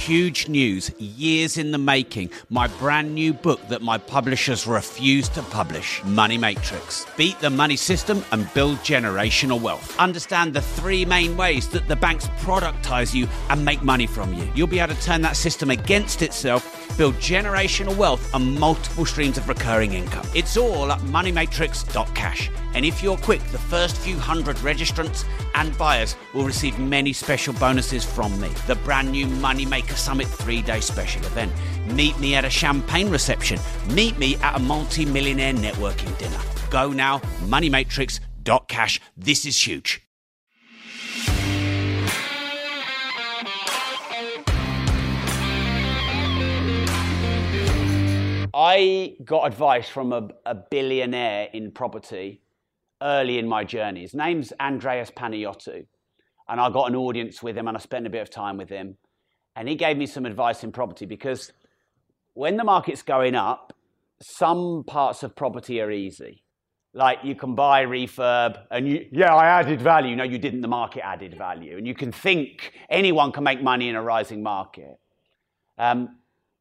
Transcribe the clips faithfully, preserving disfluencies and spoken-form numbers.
huge news, years in the making. My brand new book that my publishers refuse to publish, Money Matrix. Beat the money system and build generational wealth. Understand the three main ways that the banks productize you and make money from you. You'll be able to turn that system against itself, build generational wealth and multiple streams of recurring income. It's all at money matrix dot cash. And if you're quick, the first few hundred registrants and buyers will receive many special bonuses from me. The brand new Moneymaker Summit three-day special event. Meet me at a champagne reception. Meet me at a multi-millionaire networking dinner. Go now, money matrix dot cash. This is huge. I got advice from a, a billionaire in property early in my journey. His name's Andreas Panayiotou, and I got an audience with him and I spent a bit of time with him. And he gave me some advice in property because when the market's going up, some parts of property are easy. Like you can buy refurb and you, yeah, I added value. No, you didn't. The market added value. And you can think anyone can make money in a rising market. Um,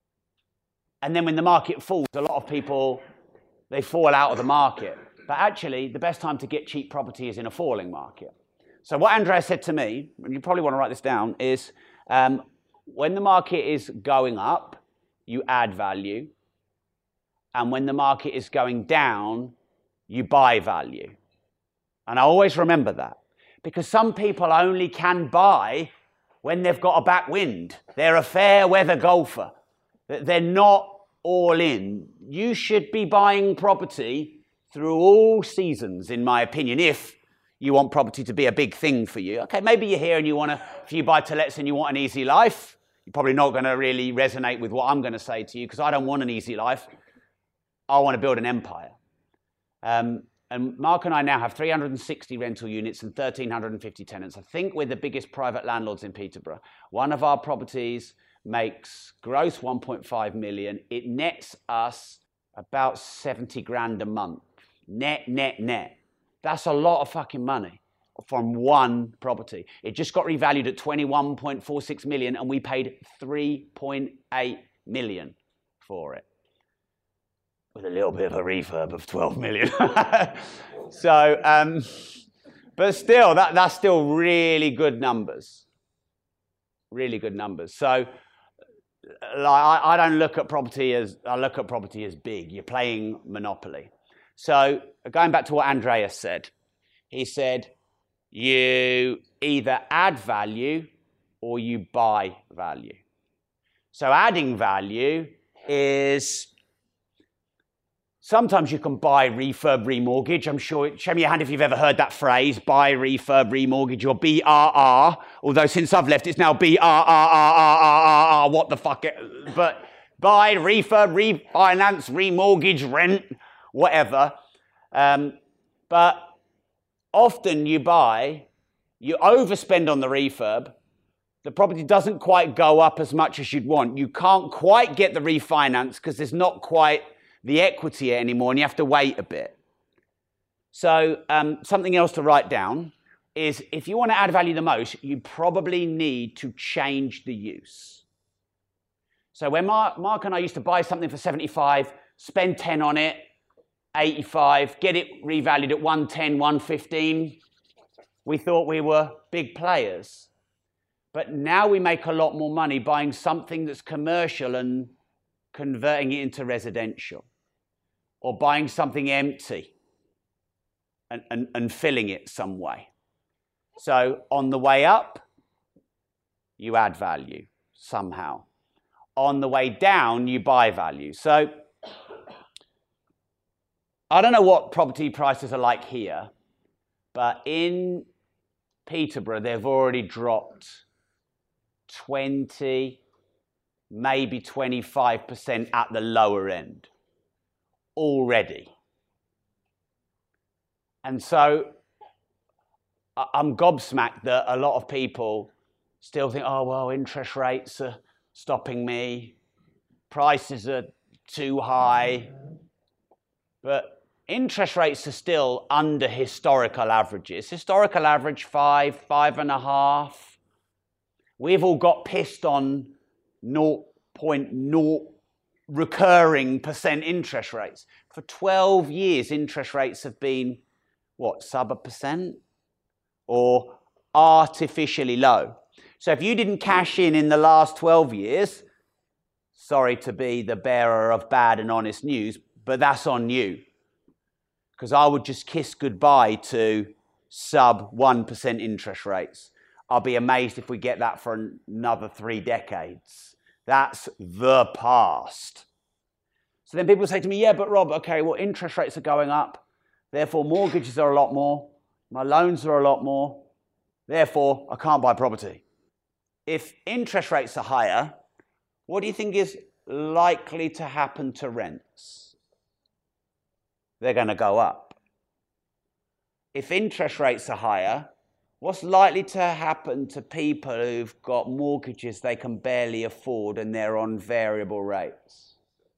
and then when the market falls, a lot of people, they fall out of the market. But actually, the best time to get cheap property is in a falling market. So what Andreas said to me, and you probably want to write this down, is um, when the market is going up, you add value. And when the market is going down, you buy value. And I always remember that. Because some people only can buy when they've got a backwind. They're a fair weather golfer. They're not all in. You should be buying property through all seasons, in my opinion, if you want property to be a big thing for you. Okay, maybe you're here and you want a few buy-to-lets and you want an easy life. You're probably not going to really resonate with what I'm going to say to you because I don't want an easy life. I want to build an empire. Um, and Mark and I now have three hundred sixty rental units and one thousand three hundred fifty tenants. I think we're the biggest private landlords in Peterborough. One of our properties makes gross one point five million. It nets us about seventy grand a month. Net, net, net. That's a lot of fucking money from one property. It just got revalued at twenty-one point four six million and we paid three point eight million for it. With a little bit of a refurb of twelve million. so, um, but still, that, that's still really good numbers. Really good numbers. So, like, I, I don't look at property as, I look at property as big. You're playing Monopoly. So going back to what Andreas said, he said, you either add value or you buy value. So adding value is, sometimes you can buy refurb, remortgage. I'm sure, show me your hand if you've ever heard that phrase, buy, refurb, remortgage, or B R R. Although since I've left, it's now B R R R R R R R, what the fuck. It, but buy, refurb, refinance, remortgage, rent, whatever. Um, but often you buy, you overspend on the refurb, the property doesn't quite go up as much as you'd want. You can't quite get the refinance because there's not quite the equity anymore and you have to wait a bit. So um, something else to write down is if you want to add value the most, you probably need to change the use. So when Mark, Mark and I used to buy something for seventy-five, spend ten on it, eighty-five, get it revalued at one ten, one fifteen. We thought we were big players. But now we make a lot more money buying something that's commercial and converting it into residential. Or buying something empty and, and, and filling it some way. So on the way up, you add value somehow. On the way down, you buy value. So I don't know what property prices are like here, but in Peterborough, they've already dropped twenty, maybe twenty-five percent at the lower end already. And so I'm gobsmacked that a lot of people still think, oh, well, interest rates are stopping me. Prices are too high. But interest rates are still under historical averages. Historical average five, five and a half. We've all got pissed on zero point zero recurring percent interest rates. For twelve years, interest rates have been, what, sub a percent? Or artificially low. So if you didn't cash in in the last twelve years, sorry to be the bearer of bad and honest news, but that's on you. Because I would just kiss goodbye to sub one percent interest rates. I'll be amazed if we get that for another three decades. That's the past. So then people say to me, yeah, but Rob, okay, well, interest rates are going up. Therefore, mortgages are a lot more. My loans are a lot more. Therefore, I can't buy property. If interest rates are higher, what do you think is likely to happen to rents? They're going to go up. If interest rates are higher, what's likely to happen to people who've got mortgages they can barely afford and they're on variable rates?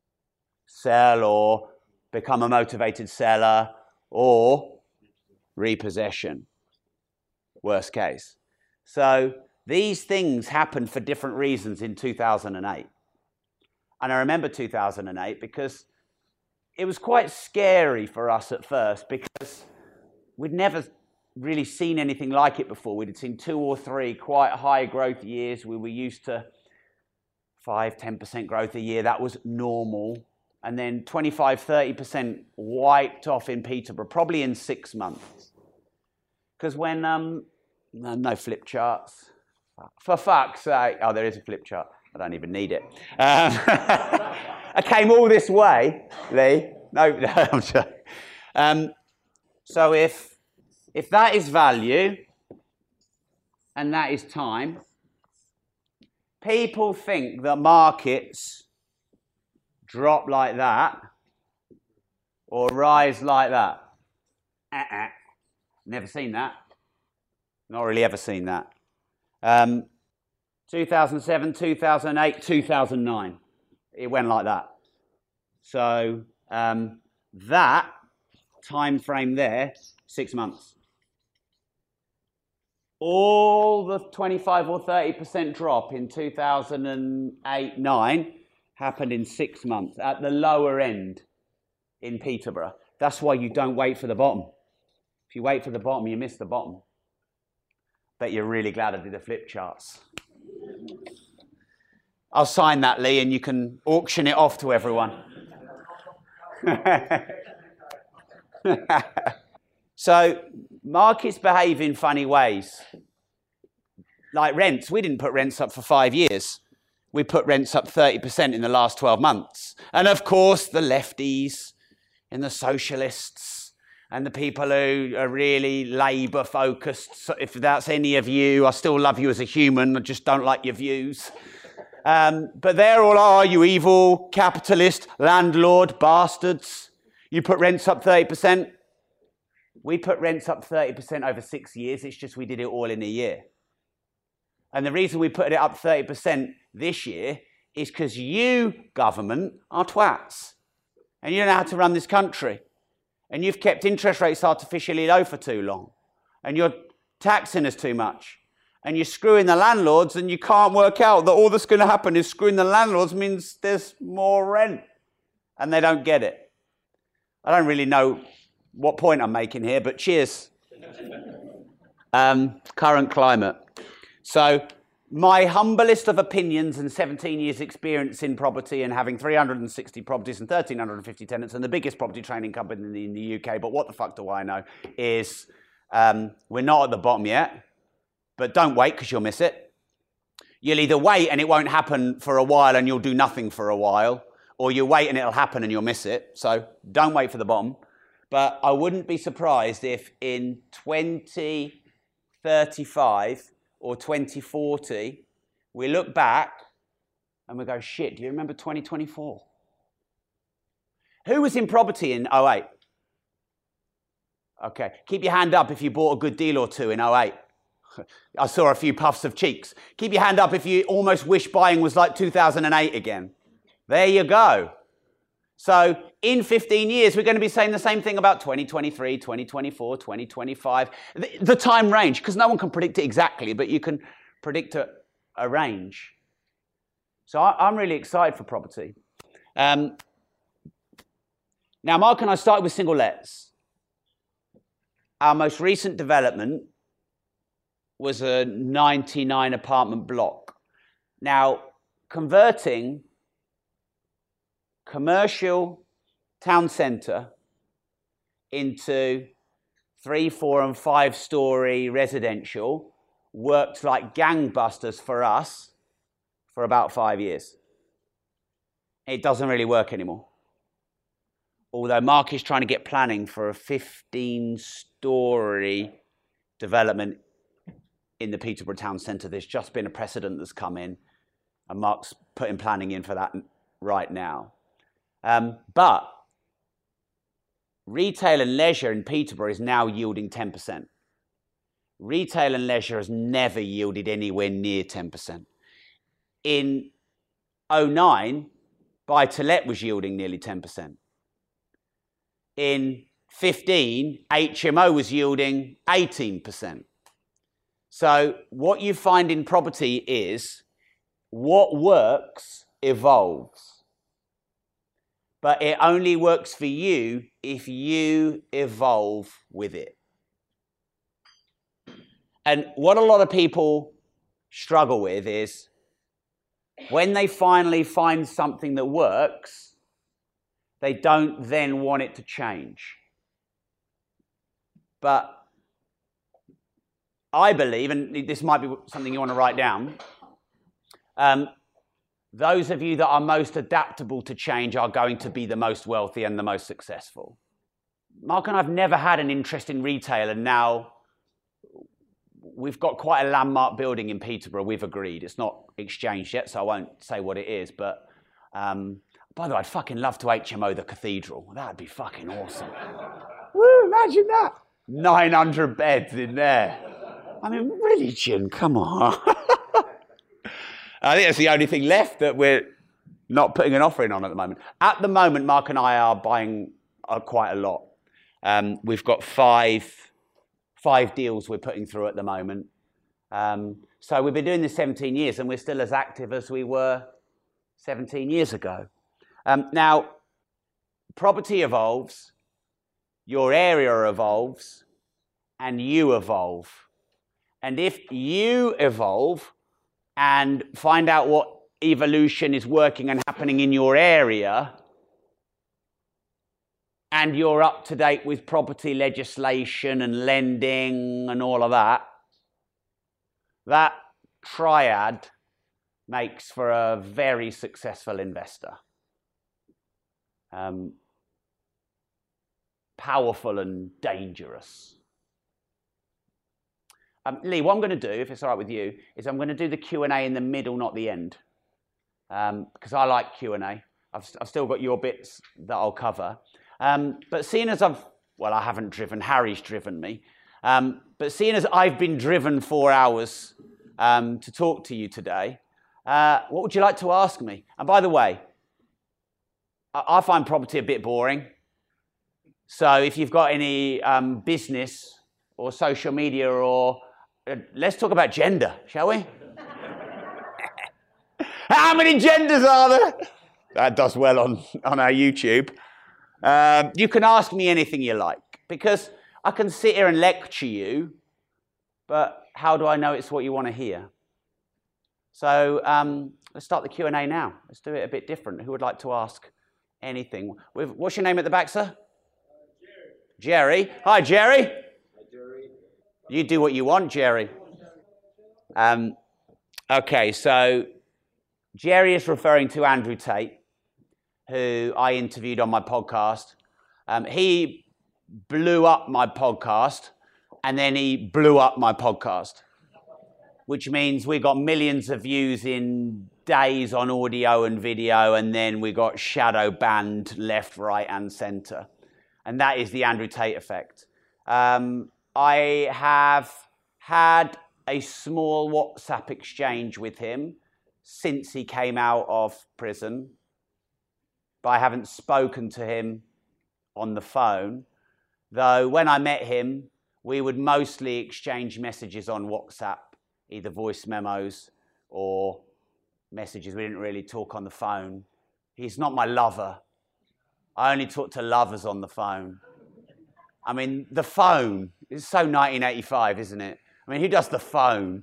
Sell or become a motivated seller or repossession, worst case. So these things happened for different reasons in two thousand eight. And I remember two thousand eight because it was quite scary for us at first because we'd never really seen anything like it before. We'd seen two or three quite high growth years. We were used to five, ten percent growth a year. That was normal. And then twenty-five, thirty percent wiped off in Peterborough, probably in six months. Because when, um, no, no flip charts. For fuck's sake, oh, there is a flip chart. I don't even need it. Um, I came all this way, Lee. No, no, I'm joking. Um, so if, if that is value and that is time, people think that markets drop like that or rise like that. Uh-uh. Never seen that. Not really ever seen that. Um, two thousand seven, two thousand eight, two thousand nine. It went like that. So um, that time frame there, six months. All the twenty-five or thirty percent drop in two thousand eight, nine happened in six months at the lower end in Peterborough. That's why you don't wait for the bottom. If you wait for the bottom, you miss the bottom. Bet you're really glad I did the flip charts. I'll sign that, Lee, and you can auction it off to everyone. So markets behave in funny ways. Like rents, we didn't put rents up for five years. We put rents up thirty percent in the last twelve months. And of course, the lefties and the socialists and the people who are really Labour focused. So if that's any of you, I still love you as a human. I just don't like your views. Um, but they're all, are you evil, capitalist, landlord, bastards? You put rents up thirty percent. We put rents up thirty percent over six years. It's just we did it all in a year. And the reason we put it up thirty percent this year is because you, government, are twats. And you don't know how to run this country. And you've kept interest rates artificially low for too long. And you're taxing us too much. And you're screwing the landlords, and you can't work out that all that's going to happen is screwing the landlords means there's more rent. And they don't get it. I don't really know what point I'm making here, but cheers. Um, current climate. So my humblest of opinions and seventeen years experience in property and having three hundred sixty properties and one thousand three hundred fifty tenants and the biggest property training company in the, in the U K, but what the fuck do I know, is um, we're not at the bottom yet, but don't wait because you'll miss it. You'll either wait and it won't happen for a while and you'll do nothing for a while, or you wait and it'll happen and you'll miss it. So don't wait for the bottom. But I wouldn't be surprised if in twenty thirty-five or twenty forty, we look back and we go, shit, do you remember twenty twenty-four? Who was in property in oh eight? Okay, keep your hand up if you bought a good deal or two in oh eight. I saw a few puffs of cheeks. Keep your hand up if you almost wish buying was like two thousand eight again. There you go. So in fifteen years, we're going to be saying the same thing about twenty twenty-three, twenty twenty-four, twenty twenty-five. The, the time range, because no one can predict it exactly, but you can predict a, a range. So I, I'm really excited for property. Um, now, Mark and I started with single lets. Our most recent development was a ninety-nine apartment block. Now, converting commercial town centre into three, four and five story residential worked like gangbusters for us for about five years. It doesn't really work anymore. Although Mark is trying to get planning for a fifteen story development in the Peterborough town centre. There's just been a precedent that's come in, and Mark's putting planning in for that right now. Um, but retail and leisure in Peterborough is now yielding ten percent. Retail and leisure has never yielded anywhere near ten percent. In oh nine, buy-to-let was yielding nearly ten percent. In fifteen, H M O was yielding eighteen percent. So what you find in property is what works evolves. But it only works for you if you evolve with it. And what a lot of people struggle with is when they finally find something that works, they don't then want it to change. But I believe, and this might be something you want to write down, um, those of you that are most adaptable to change are going to be the most wealthy and the most successful. Mark and I have never had an interest in retail, and now we've got quite a landmark building in Peterborough. We've agreed. It's not exchanged yet, so I won't say what it is. But um, by the way, I'd fucking love to H M O the cathedral. That'd be fucking awesome. Woo, imagine that. nine hundred beds in there. I mean, religion, come on. I think that's the only thing left that we're not putting an offering on at the moment. At the moment, Mark and I are buying uh, quite a lot. Um, we've got five, five deals we're putting through at the moment. Um, so we've been doing this seventeen years, and we're still as active as we were seventeen years ago. Um, now, property evolves, your area evolves, and you evolve. And if you evolve and find out what evolution is working and happening in your area, and you're up to date with property legislation and lending and all of that, that triad makes for a very successful investor. Um, powerful and dangerous. Um, Lee, what I'm going to do, if it's all right with you, is I'm going to do the Q and A in the middle, not the end. Um, because I like Q and A. I've, I've still got your bits that I'll cover. Um, but seeing as I've, well, I haven't driven, Harry's driven me. Um, but seeing as I've been driven four hours um, to talk to you today, uh, what would you like to ask me? And by the way, I, I find property a bit boring. So if you've got any um, business or social media or uh, let's talk about gender, shall we? How many genders are there? That does well on, on our YouTube. Um, you can ask me anything you like, because I can sit here and lecture you, but how do I know it's what you want to hear? So um, let's start the Q and A now. Let's do it a bit different. Who would like to ask anything? What's your name at the back, sir? Uh, Jerry. Jerry. Hi, Jerry. Hi, Jerry. You do what you want, Jerry. Um, okay, so Jerry is referring to Andrew Tate, who I interviewed on my podcast. Um, he blew up my podcast, and then he blew up my podcast, which means we got millions of views in days on audio and video, and then we got shadow banned left, right, and center. And that is the Andrew Tate effect. Um, I have had a small WhatsApp exchange with him since he came out of prison, but I haven't spoken to him on the phone, though when I met him, we would mostly exchange messages on WhatsApp, either voice memos or messages. We didn't really talk on the phone. He's not my lover. I only talk to lovers on the phone. I mean, the phone is so nineteen eighty-five, isn't it? I mean, who does the phone?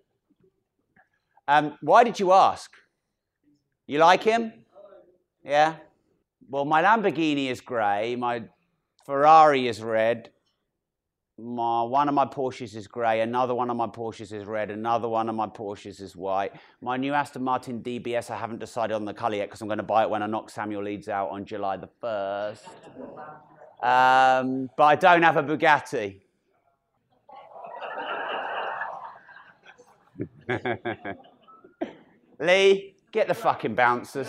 Um, why did you ask? You like him? Yeah? Well, my Lamborghini is grey. My Ferrari is red. My, one of my Porsches is grey. Another one of my Porsches is red. Another one of my Porsches is white. My new Aston Martin D B S, I haven't decided on the colour yet because I'm going to buy it when I knock Samuel Leeds out on July the first. Um, but I don't have a Bugatti. Lee, get the fucking bouncers.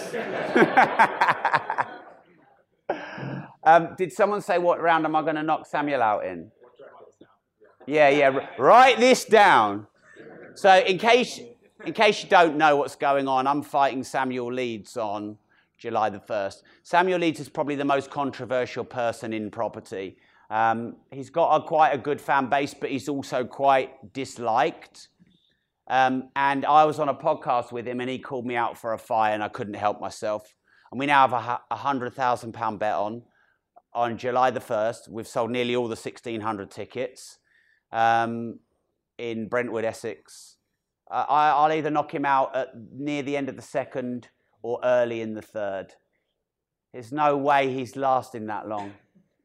um, did someone say what round am I going to knock Samuel out in? Yeah, yeah. Write this down. So in case, in case you don't know what's going on, I'm fighting Samuel Leeds on July the first. Samuel Leeds is probably the most controversial person in property. Um, he's got a, quite a good fan base, but he's also quite disliked. Um, and I was on a podcast with him and he called me out for a fight and I couldn't help myself. And we now have a one hundred thousand pound bet on, on July the first. We've sold nearly all the sixteen hundred tickets um, in Brentwood, Essex. Uh, I, I'll either knock him out at near the end of the second or early in the third. There's no way he's lasting that long.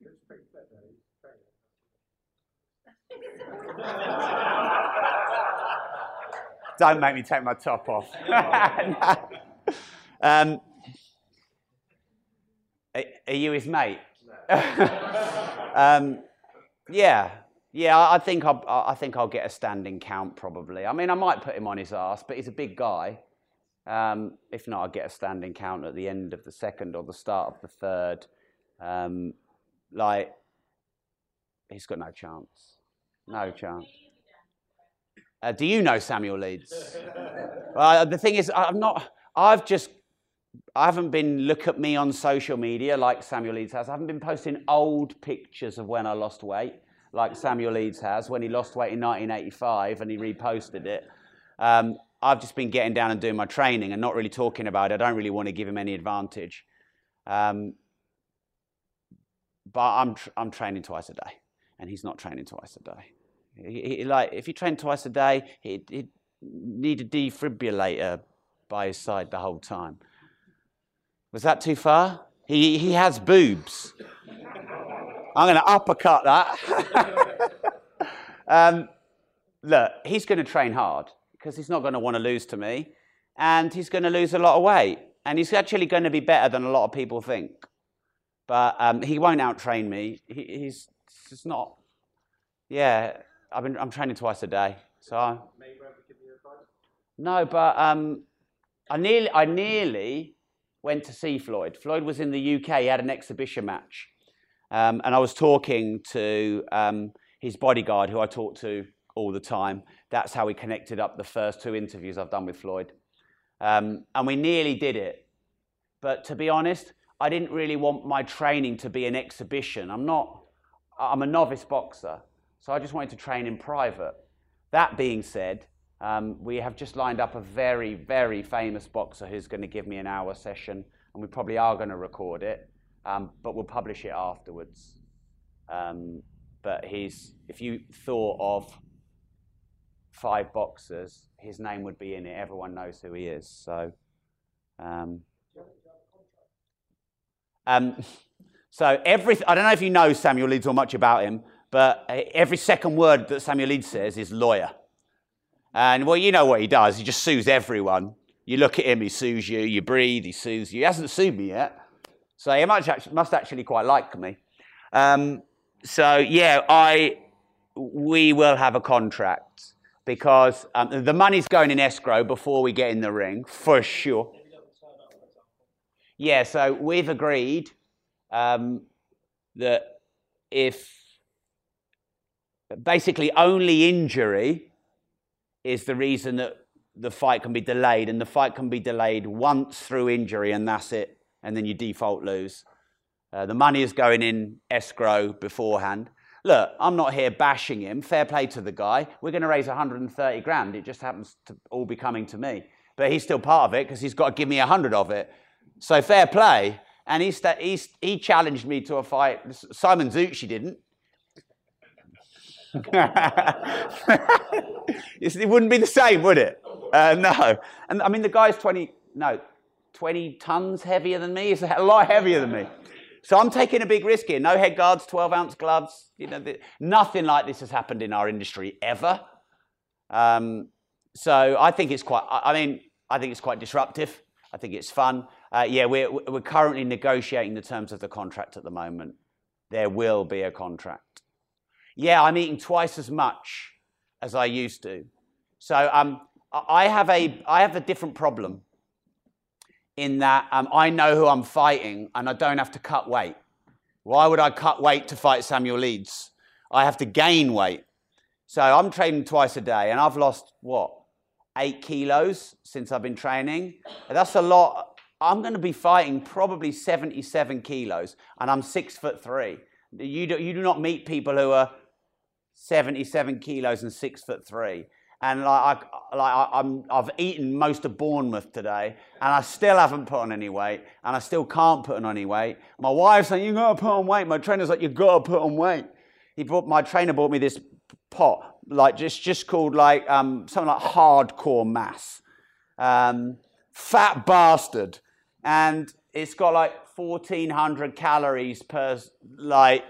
Don't make me take my top off. No. um, are, are you his mate? um, yeah, yeah. I think I'll, I think I'll get a standing count probably. I mean, I might put him on his arse, but he's a big guy. Um, if not, I'll get a standing count at the end of the second or the start of the third. Um, like, he's got no chance. No chance. Uh, do you know Samuel Leeds? Well, the thing is, I'm not. I've just. I haven't been look at me on social media like Samuel Leeds has. I haven't been posting old pictures of when I lost weight like Samuel Leeds has when he lost weight in nineteen eighty-five and he reposted it. Um, I've just been getting down and doing my training and not really talking about it. I don't really want to give him any advantage. Um, but I'm tr- I'm training twice a day, and he's not training twice a day. He, he, like, if he trained twice a day, he'd, he'd need a defibrillator by his side the whole time. Was that too far? He, he has boobs. I'm going to uppercut that. um, look, he's going to train hard because he's not going to want to lose to me. And he's going to lose a lot of weight. And he's actually going to be better than a lot of people think. But um, he won't out-train me. He, he's just not... Yeah... I've been, I'm training twice a day, so. I, no, but um, I nearly, I nearly went to see Floyd. Floyd was in the U K. He had an exhibition match, um, and I was talking to um, his bodyguard, who I talk to all the time. That's how we connected up the first two interviews I've done with Floyd, um, and we nearly did it. But to be honest, I didn't really want my training to be an exhibition. I'm not. I'm a novice boxer. So I just wanted to train in private. That being said, um, we have just lined up a very, very famous boxer who's going to give me an hour session, and we probably are going to record it, um, but we'll publish it afterwards. Um, but he's, if you thought of five boxers, his name would be in it. Everyone knows who he is. So, um, um, so every, I don't know if you know Samuel Leeds or much about him, but every second word that Samuel Leeds says is lawyer. And, well, you know what he does. He just sues everyone. You look at him, he sues you. You breathe, he sues you. He hasn't sued me yet. So he must actually, must actually quite like me. Um, so, yeah, I, we will have a contract because um, the money's going in escrow before we get in the ring, for sure. Yeah, so we've agreed um, that if... Basically, only injury is the reason that the fight can be delayed, and the fight can be delayed once through injury, and that's it, and then you default lose. Uh, the money is going in escrow beforehand. Look, I'm not here bashing him. Fair play to the guy. We're going to raise one hundred thirty grand. It just happens to all be coming to me. but he's still part of it because he's got to give me a hundred of it. So fair play. And he, st- he, he challenged me to a fight. Simon Zucci didn't. It wouldn't be the same, would it? Uh, no. And I mean, the guy's twenty, no, twenty tons heavier than me. He's a lot heavier than me. So I'm taking a big risk here. No head guards, twelve ounce gloves. You know, the, nothing like this has happened in our industry ever. Um, so I think it's quite, I mean, I think it's quite disruptive. I think it's fun. Uh, yeah, we're, we're currently negotiating the terms of the contract at the moment. There will be a contract. Yeah, I'm eating twice as much as I used to. So um, I have a I have a different problem in that um, I know who I'm fighting and I don't have to cut weight. Why would I cut weight to fight Samuel Leeds? I have to gain weight. So I'm training twice a day and I've lost, what, eight kilos since I've been training. That's a lot. I'm going to be fighting probably seventy-seven kilos and I'm six foot three. You do, you do not meet people who are seventy-seven kilos and six foot three. And like, I, like I'm, I've eaten most of Bournemouth today and I still haven't put on any weight and I still can't put on any weight. My wife's saying, you got to put on weight. My trainer's like, you got to put on weight. He brought, my trainer bought me this pot, like just, just called like um, something like hardcore mass. Um, fat bastard. And it's got like fourteen hundred calories per like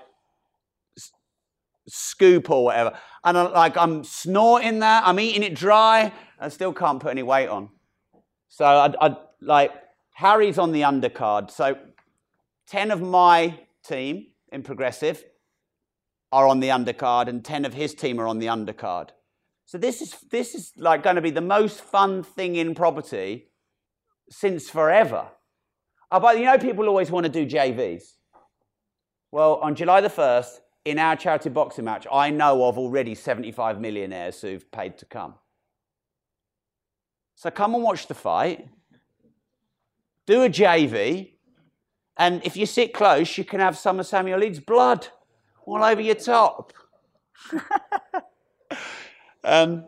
scoop or whatever. And I'm, like I'm snorting that, I'm eating it dry, I still can't put any weight on. So I, I like Harry's on the undercard. So ten of my team in Progressive are on the undercard and ten of his team are on the undercard. So this is this is like going to be the most fun thing in property since forever. Oh, but you know people always want to do J Vs. Well, on July the first, in our charity boxing match, I know of already seventy-five millionaires who've paid to come. So come and watch the fight. Do a J V. And if you sit close, you can have some of Samuel Leeds' blood all over your top. um,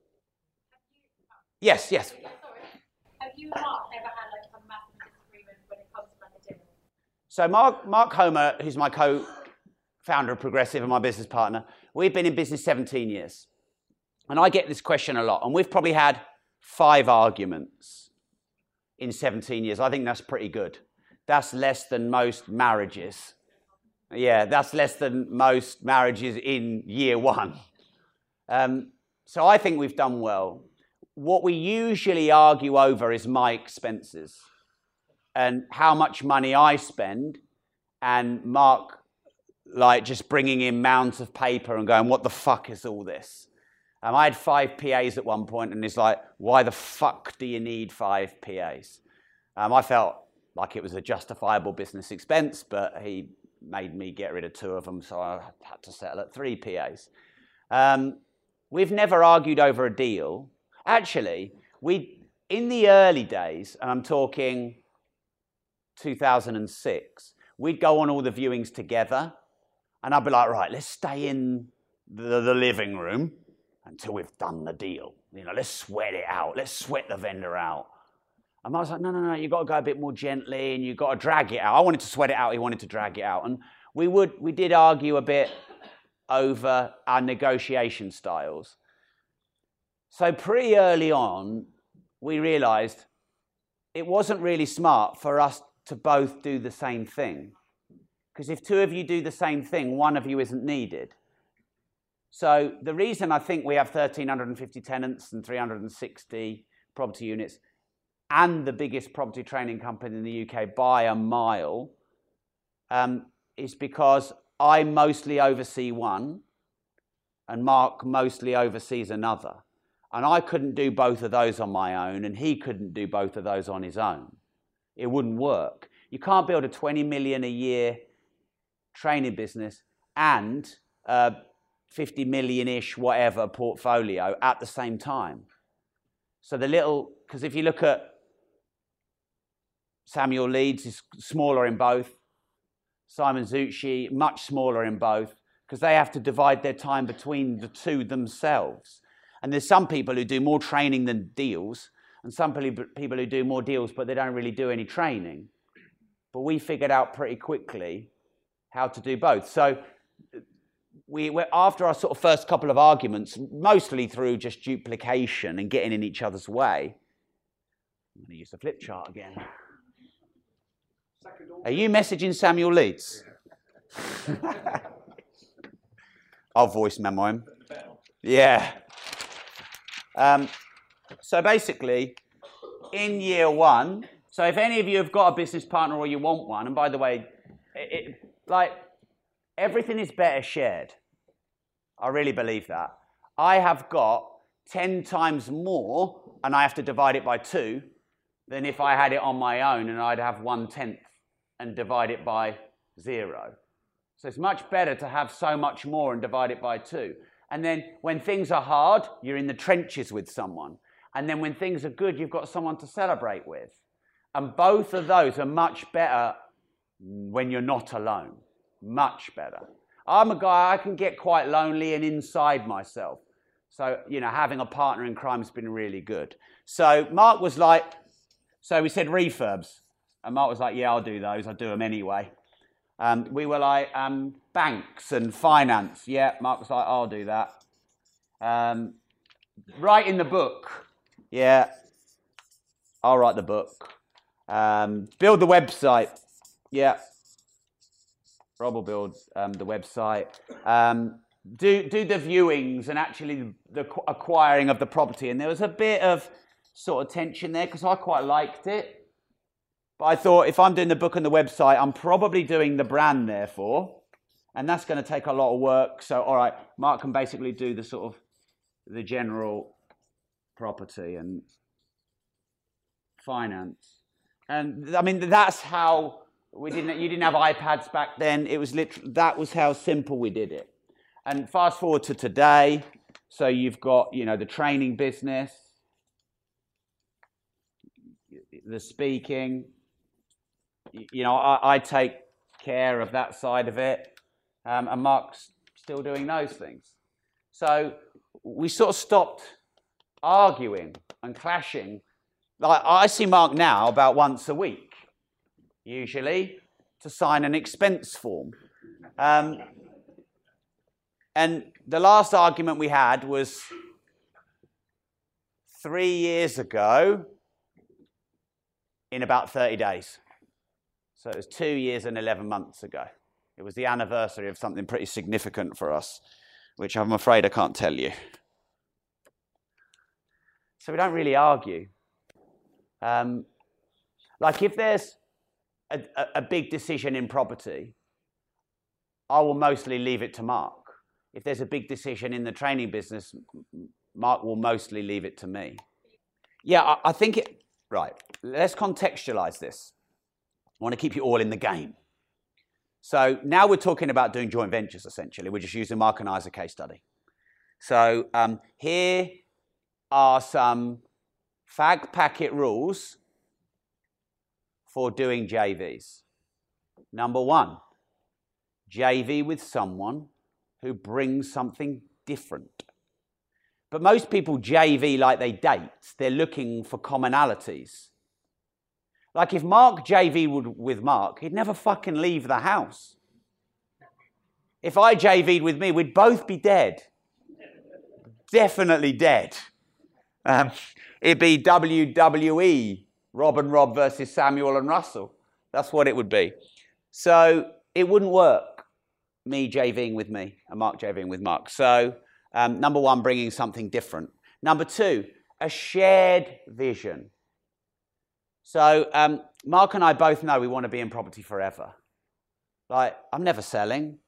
yes, yes. Sorry. Have you not ever had like a massive disagreement when it comes to like a dinner? So Mark, Mark Homer, who's my co-founder of Progressive and my business partner, we've been in business seventeen years. And I get this question a lot. And we've probably had five arguments in seventeen years. I think that's pretty good. That's less than most marriages. Yeah, that's less than most marriages in year one. Um, so I think we've done well. What we usually argue over is my expenses and how much money I spend, and Mark like just bringing in mounds of paper and going, what the fuck is all this? Um, I had five P As at one point and he's like, why the fuck do you need five P As? Um, I felt like it was a justifiable business expense, but he made me get rid of two of them, so I had to settle at three P As. Um, we've never argued over a deal. Actually, we in the early days, and I'm talking two thousand six, we'd go on all the viewings together, and I'd be like, right, let's stay in the, the living room until we've done the deal. You know, let's sweat it out. Let's sweat the vendor out. And I was like, no, no, no, you've got to go a bit more gently and you've got to drag it out. I wanted to sweat it out. He wanted to drag it out. And we would, we did argue a bit over our negotiation styles. So pretty early on, we realized it wasn't really smart for us to both do the same thing. Because if two of you do the same thing, one of you isn't needed. So the reason I think we have one thousand three hundred fifty tenants and three hundred sixty property units and the biggest property training company in the U K by a mile um, is because I mostly oversee one and Mark mostly oversees another. And I couldn't do both of those on my own and he couldn't do both of those on his own. It wouldn't work. You can't build a twenty million a year training business and uh, fifty million-ish whatever portfolio at the same time. So the little, because if you look at Samuel Leeds, is smaller in both. Simon Zucci, much smaller in both, because they have to divide their time between the two themselves. And there's some people who do more training than deals, and some people who do more deals, but they don't really do any training. But we figured out pretty quickly how to do both. So we were, after our sort of first couple of arguments, mostly through just duplication and getting in each other's way. I'm going to use the flip chart again. Are you messaging Samuel Leeds? Yeah. I'll voice memo him. Yeah. Um, so basically, in year one, so if any of you have got a business partner or you want one, and by the way, it, it, like, everything is better shared. I really believe that. I have got ten times more, and I have to divide it by two, than if I had it on my own and I'd have one tenth and divide it by zero. So it's much better to have so much more and divide it by two. And then when things are hard, you're in the trenches with someone. And then when things are good, you've got someone to celebrate with. And both of those are much better when you're not alone. Much better. I'm a guy, I can get quite lonely and inside myself. So, you know, having a partner in crime has been really good. So Mark was like, so we said refurbs. And Mark was like, yeah, I'll do those. I'll do them anyway. Um, we were like, um, banks and finance. Yeah, Mark was like, I'll do that. Um, write in the book. Yeah, I'll write the book. Um, build the website. Yeah. Rob will build um, the website. Um, do, do the viewings and actually the acquiring of the property. And there was a bit of sort of tension there because I quite liked it. But I thought if I'm doing the book and the website, I'm probably doing the brand therefore. And that's going to take a lot of work. So, all right, Mark can basically do the sort of the general property and finance. And I mean, that's how we didn't, you didn't have iPads back then. It was literally, that was how simple we did it. And fast forward to today. So you've got, you know, the training business, the speaking. You know, I, I take care of that side of it, um, and Mark's still doing those things. So we sort of stopped arguing and clashing. Like I see Mark now about once a week, usually, to sign an expense form. Um, and the last argument we had was three years ago in about thirty days. So it was two years and eleven months ago. It was the anniversary of something pretty significant for us, which I'm afraid I can't tell you. So we don't really argue. Um, like if there's a, a, a big decision in property, I will mostly leave it to Mark. If there's a big decision in the training business, Mark will mostly leave it to me. Yeah, I, I think it... Right, let's contextualize this. I want to keep you all in the game. So now we're talking about doing joint ventures, essentially. We're just using Mark and I as a case study. So um, here are some fag packet rules for doing J Vs. Number one, J V with someone who brings something different. But most people J V like they date. They're looking for commonalities. Like if Mark J V'd with Mark, he'd never fucking leave the house. If I J V'd with me, we'd both be dead. Definitely dead. Um, it'd be W W E, Rob and Rob versus Samuel and Russell. That's what it would be. So it wouldn't work, me JVing with me and Mark JVing with Mark. So um, number one, bringing something different. Number two, a shared vision. So um, Mark and I both know we want to be in property forever. Like, I'm never selling.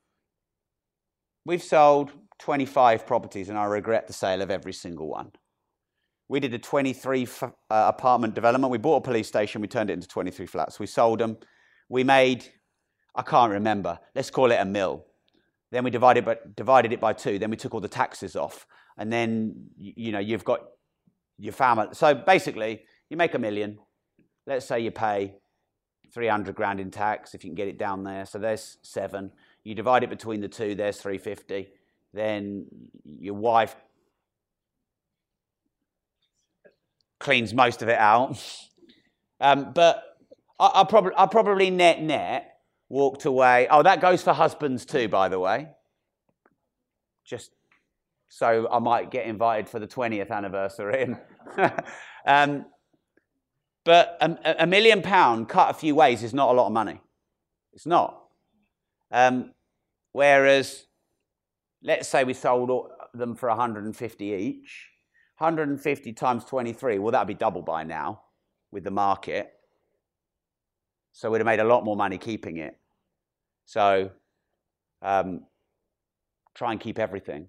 We've sold twenty-five properties and I regret the sale of every single one. We did a twenty-three uh, apartment development. We bought a police station. We turned it into twenty-three flats. We sold them. We made, I can't remember, let's call it a mil. Then we divided, but divided it by two. Then we took all the taxes off. And then, you know, you've got your family. So basically, you make a million. Let's say you pay three hundred grand in tax, if you can get it down there. So there's seven. You divide it between the two, there's three hundred fifty. Then your wife... cleans most of it out. Um, but I, I, prob- I probably net net walked away. Oh, that goes for husbands too, by the way. Just so I might get invited for the twentieth anniversary. um, but a, a million pound cut a few ways is not a lot of money. It's not. Um, whereas, let's say we sold all, them for one hundred fifty each. one hundred fifty times twenty-three, well, that'd be double by now with the market. So we'd have made a lot more money keeping it. So um, try and keep everything.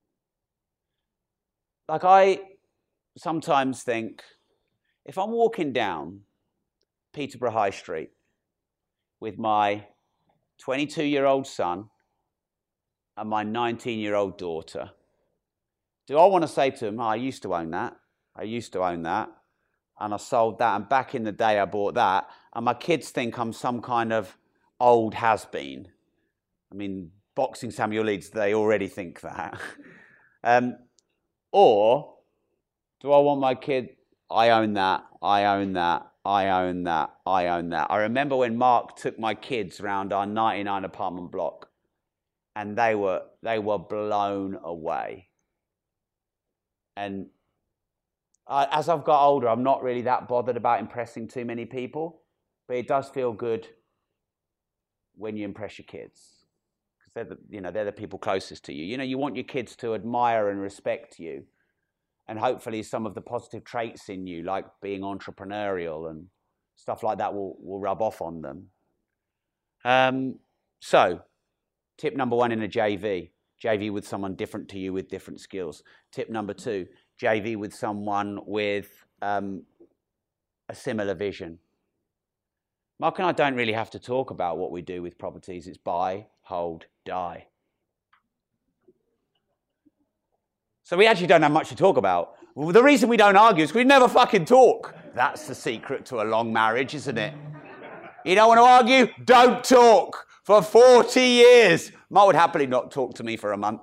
Like I sometimes think, if I'm walking down Peterborough High Street with my twenty-two-year-old son and my nineteen-year-old daughter, do I want to say to him, oh, I used to own that, I used to own that, and I sold that, and back in the day I bought that, and my kids think I'm some kind of old has-been. I mean, boxing Samuel Leeds, they already think that. um, or do I want my kid, I own that, I own that, I own that, I own that. I remember when Mark took my kids around our ninety-nine apartment block, and they were they were blown away. And I, as I've got older, I'm not really that bothered about impressing too many people, but it does feel good when you impress your kids, because they're the, you know, they're the people closest to you. You know, you want your kids to admire and respect you, and hopefully some of the positive traits in you, like being entrepreneurial and stuff like that, will, will rub off on them. Um, so, tip number one in a J V. J V with someone different to you with different skills. Tip number two, J V with someone with um, a similar vision. Mark and I don't really have to talk about what we do with properties. It's buy, hold, die. So we actually don't have much to talk about. Well, the reason we don't argue is because we never fucking talk. That's the secret to a long marriage, isn't it? You don't want to argue? Don't talk. For forty years. Mark would happily not talk to me for a month.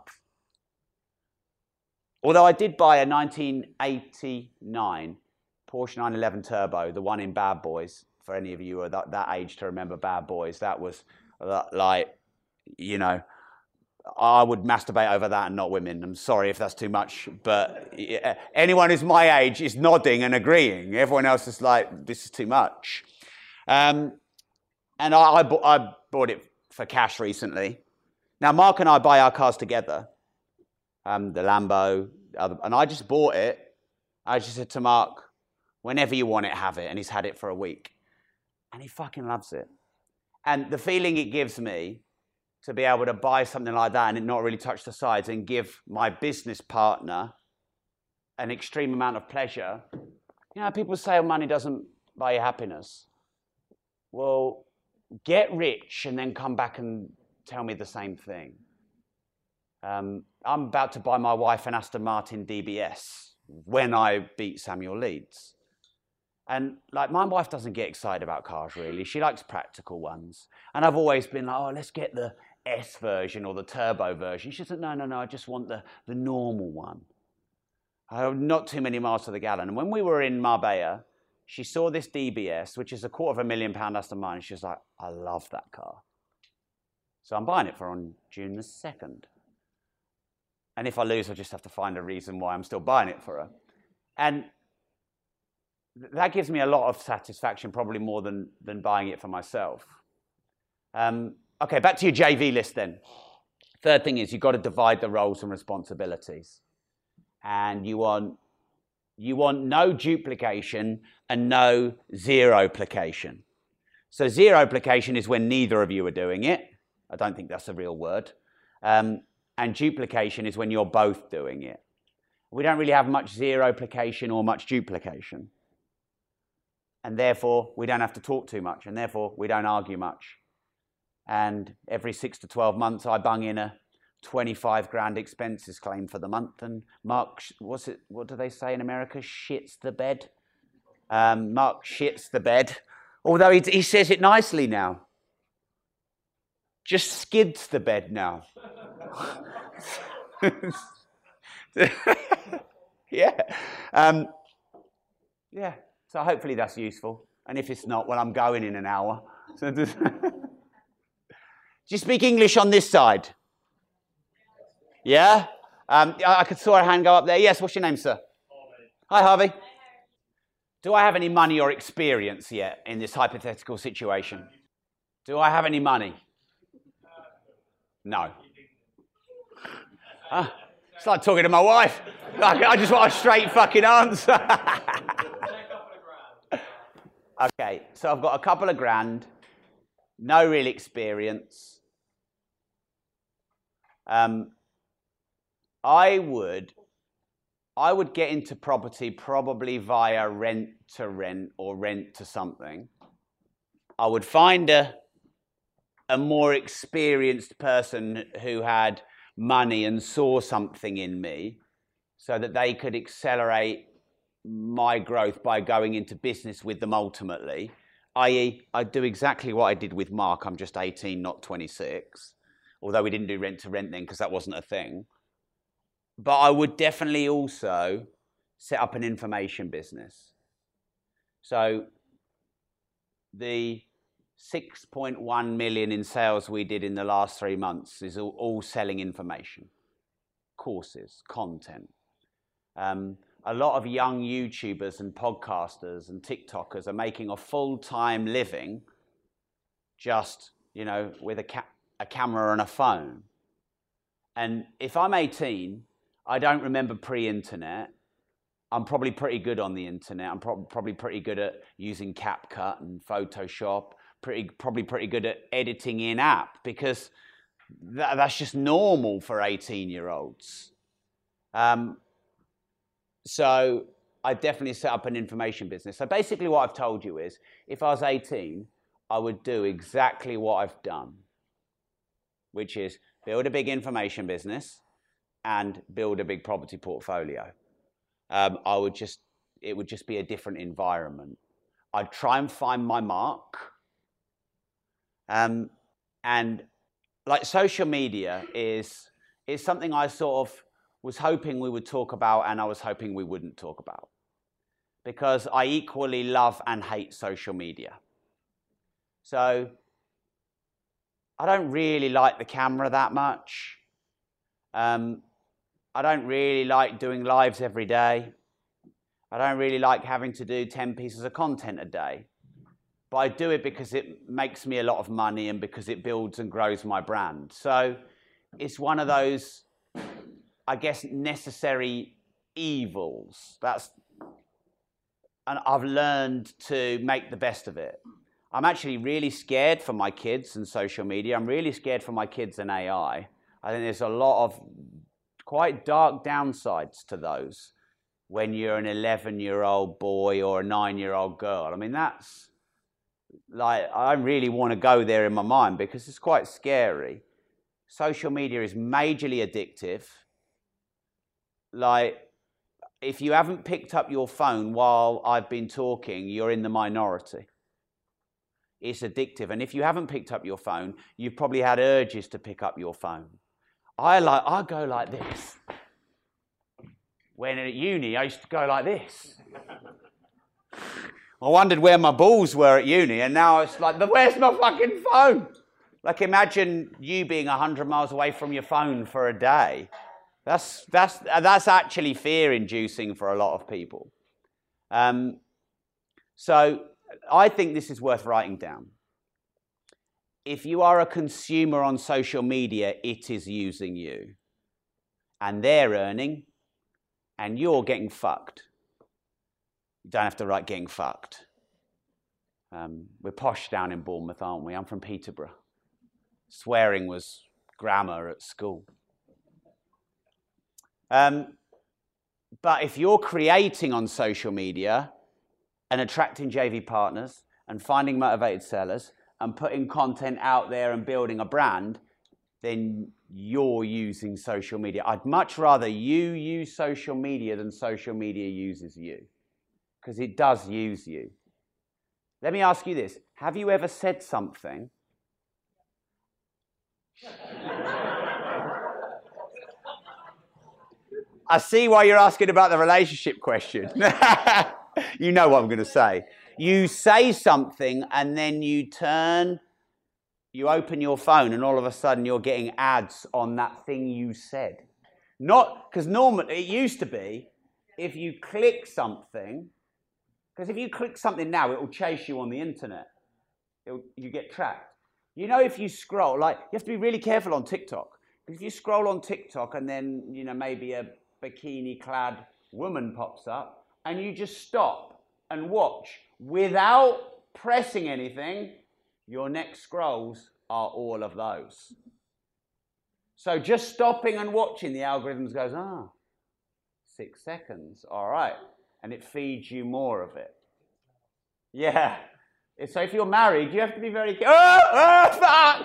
Although I did buy a nineteen eighty-nine Porsche nine eleven Turbo, the one in Bad Boys. For any of you who are that, that age to remember Bad Boys, that was like, you know, I would masturbate over that and not women. I'm sorry if that's too much, but anyone who's my age is nodding and agreeing. Everyone else is like, this is too much. Um, and I, I, bought, I bought it for cash recently. Now, Mark and I buy our cars together, um, the Lambo, other, and I just bought it. I just said to Mark, whenever you want it, have it. And he's had it for a week. And he fucking loves it. And the feeling it gives me to be able to buy something like that and it not really touch the sides and give my business partner an extreme amount of pleasure. You know, people say, oh, money doesn't buy you happiness. Well, get rich and then come back and tell me the same thing. Um, I'm about to buy my wife an Aston Martin D B S when I beat Samuel Leeds. And like, my wife doesn't get excited about cars really. She likes practical ones. And I've always been like, oh, let's get the S version or the turbo version. She said, no, no, no, I just want the, the normal one. Uh, not too many miles to the gallon. And when we were in Marbella, she saw this D B S, which is a quarter of a million pound Aston Martin. She was like, I love that car. So I'm buying it for her on June the second. And if I lose, I'll just have to find a reason why I'm still buying it for her. And that gives me a lot of satisfaction, probably more than, than buying it for myself. Um, okay, back to your J V list then. Third thing is you've got to divide the roles and responsibilities. And you want, you want no duplication and no zero-plication. So zero-plication is when neither of you are doing it. I don't think that's a real word. Um, and duplication is when you're both doing it. We don't really have much zero-plication or much duplication. And therefore, we don't have to talk too much. And therefore, we don't argue much. And every six to twelve months, I bung in a twenty-five grand expenses claim for the month. And Mark, what's it, what do they say in America? Shits the bed. Um, Mark shits the bed. Although he, he says it nicely now. Just skids the bed now. Yeah. Um, Yeah, so hopefully that's useful. And if it's not, well, I'm going in an hour. So do you speak English on this side? Yeah? Um, I could saw a hand go up there. Yes, what's your name, sir? Harvey. Hi, Harvey. Do I have any money or experience yet in this hypothetical situation? Do I have any money? No. Huh? It's like talking to my wife. I just want a straight fucking answer. Okay, so I've got a couple of grand, no real experience. Um, I would, I would get into property probably via rent to rent or rent to something. I would find a, a more experienced person who had money and saw something in me so that they could accelerate my growth by going into business with them ultimately, that is I'd do exactly what I did with Mark. I'm just eighteen, not twenty-six, although we didn't do rent to rent then because that wasn't a thing. But I would definitely also set up an information business. So the six point one million in sales we did in the last three months is all, all selling information, courses, content. Um, a lot of young YouTubers and podcasters and TikTokers are making a full-time living just, you know, with a, ca a camera and a phone. And if I'm eighteen, I don't remember pre-internet. I'm probably pretty good on the internet. I'm pro probably pretty good at using CapCut and Photoshop, pretty, probably pretty good at editing in-app because th that's just normal for eighteen-year-olds. Um, So I definitely set up an information business. So basically what I've told you is, if I was eighteen, I would do exactly what I've done, which is build a big information business and build a big property portfolio. Um, I would just, it would just be a different environment. I'd try and find my mark. Um, and like social media is, is something I sort of was hoping we would talk about, and I was hoping we wouldn't talk about, because I equally love and hate social media. So I don't really like the camera that much. Um, I don't really like doing lives every day. I don't really like having to do ten pieces of content a day. But I do it because it makes me a lot of money and because it builds and grows my brand. So it's one of those, I guess, necessary evils. That's, and I've learned to make the best of it. I'm actually really scared for my kids and social media. I'm really scared for my kids and A I. I think there's a lot of quite dark downsides to those when you're an eleven-year-old boy or a nine-year-old girl. I mean, that's like, I really want to go there in my mind because it's quite scary. Social media is majorly addictive. Like, if you haven't picked up your phone while I've been talking, you're in the minority. It's addictive. And if you haven't picked up your phone, you've probably had urges to pick up your phone. I like, I go like this. When at uni, I used to go like this. I wondered where my balls were at uni, and now it's like, where's my fucking phone? Like, imagine you being a hundred miles away from your phone for a day. That's, that's, that's actually fear-inducing for a lot of people. Um, so I think this is worth writing down. If you are a consumer on social media, it is using you. And they're earning, and you're getting fucked. You don't have to write getting fucked. Um, we're posh down in Bournemouth, aren't we? I'm from Peterborough. Swearing was grammar at school. Um, but if you're creating on social media and attracting J V partners and finding motivated sellers and putting content out there and building a brand, then you're using social media. I'd much rather you use social media than social media uses you, because it does use you. Let me ask you this. Have you ever said something I see why you're asking about the relationship question. You know what I'm going to say. You say something and then you turn, you open your phone and all of a sudden you're getting ads on that thing you said. Not, because normally, it used to be, if you click something, because if you click something now, it will chase you on the internet. It'll, you get tracked. You know, if you scroll, like, you have to be really careful on TikTok. If you scroll on TikTok and then, you know, maybe a bikini-clad woman pops up, and you just stop and watch without pressing anything, your next scrolls are all of those. So just stopping and watching, the algorithms goes, ah, six seconds, all right. And it feeds you more of it. Yeah. So if you're married, you have to be very careful. Oh, oh,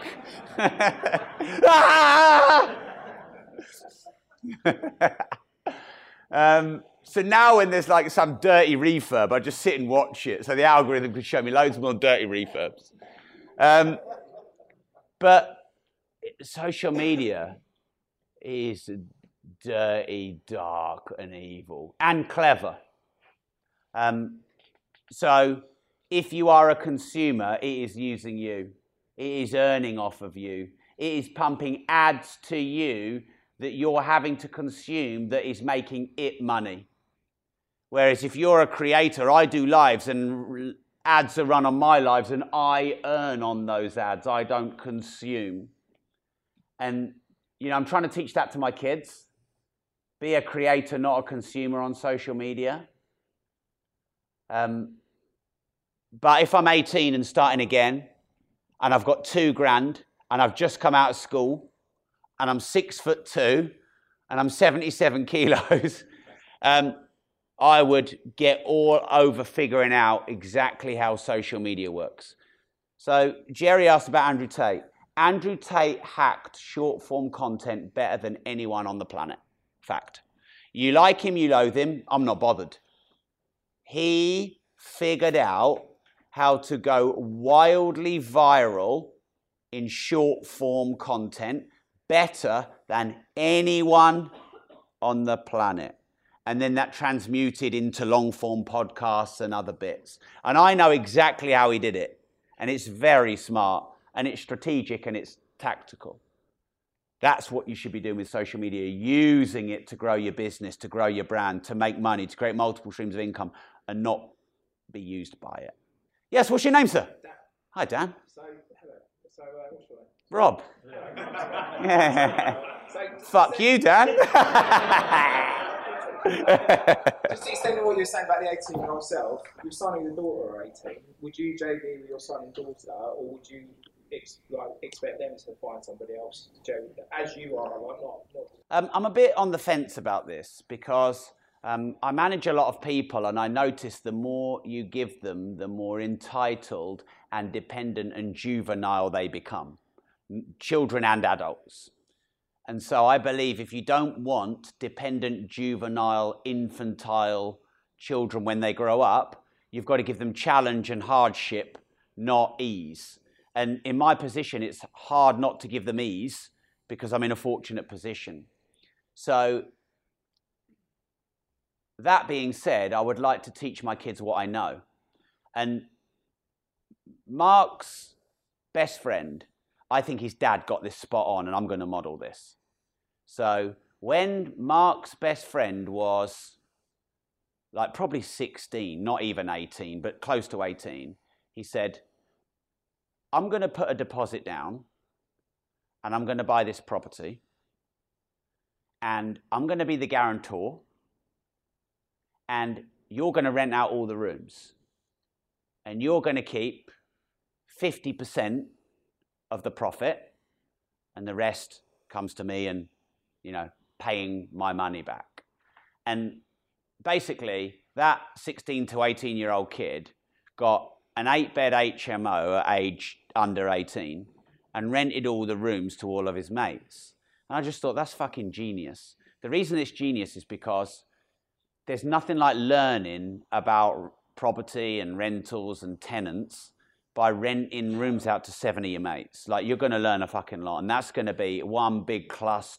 fuck! um, so now when there's like some dirty refurb, I just sit and watch it. So the algorithm can show me loads more dirty refurbs. Um, but social media is dirty, dark, and evil, and clever. Um, so if you are a consumer, it is using you. It is earning off of you. It is pumping ads to you that you're having to consume that is making it money. Whereas if you're a creator, I do lives and ads are run on my lives and I earn on those ads. I don't consume. And, you know, I'm trying to teach that to my kids. Be a creator, not a consumer on social media. Um, but if I'm eighteen and starting again, and I've got two grand, and I've just come out of school, and I'm six foot two, and I'm seventy-seven kilos, um, I would get all over figuring out exactly how social media works. So Jerry asked about Andrew Tate. Andrew Tate hacked short form content better than anyone on the planet. Fact. You like him, you loathe him, I'm not bothered. He figured out how to go wildly viral in short form content better than anyone on the planet. And then that transmuted into long form podcasts and other bits. And I know exactly how he did it. And it's very smart, and it's strategic, and it's tactical. That's what you should be doing with social media, using it to grow your business, to grow your brand, to make money, to create multiple streams of income, and not be used by it. Yes, what's your name, sir? Dan. Hi, Dan. So, hello. So, uh, what's your name? Rob. Yeah. so, Fuck you, Dan. Just extending what you were saying about the eighteen-year-old self, you're signing your daughter at eighteen. Would you J B with your son and daughter, or would you ex like expect them to find somebody else to J B as you are? I'm not. not... Um, I'm a bit on the fence about this because um, I manage a lot of people, and I notice the more you give them, the more entitled and dependent and juvenile they become, children and adults. And so I believe if you don't want dependent, juvenile, infantile children when they grow up, you've got to give them challenge and hardship, not ease. And in my position, it's hard not to give them ease because I'm in a fortunate position. So that being said, I would like to teach my kids what I know. And Mark's best friend, I think his dad got this spot on, and I'm going to model this. So when Mark's best friend was like probably sixteen, not even eighteen, but close to eighteen, he said, I'm going to put a deposit down and I'm going to buy this property and I'm going to be the guarantor and you're going to rent out all the rooms and you're going to keep fifty percent of the profit and the rest comes to me and, you know, paying my money back. And basically that sixteen to eighteen year old kid got an eight bed H M O at age under eighteen and rented all the rooms to all of his mates. And I just thought, that's fucking genius. The reason it's genius is because there's nothing like learning about property and rentals and tenants by renting rooms out to seven of your mates. Like, you're going to learn a fucking lot, and that's going to be one big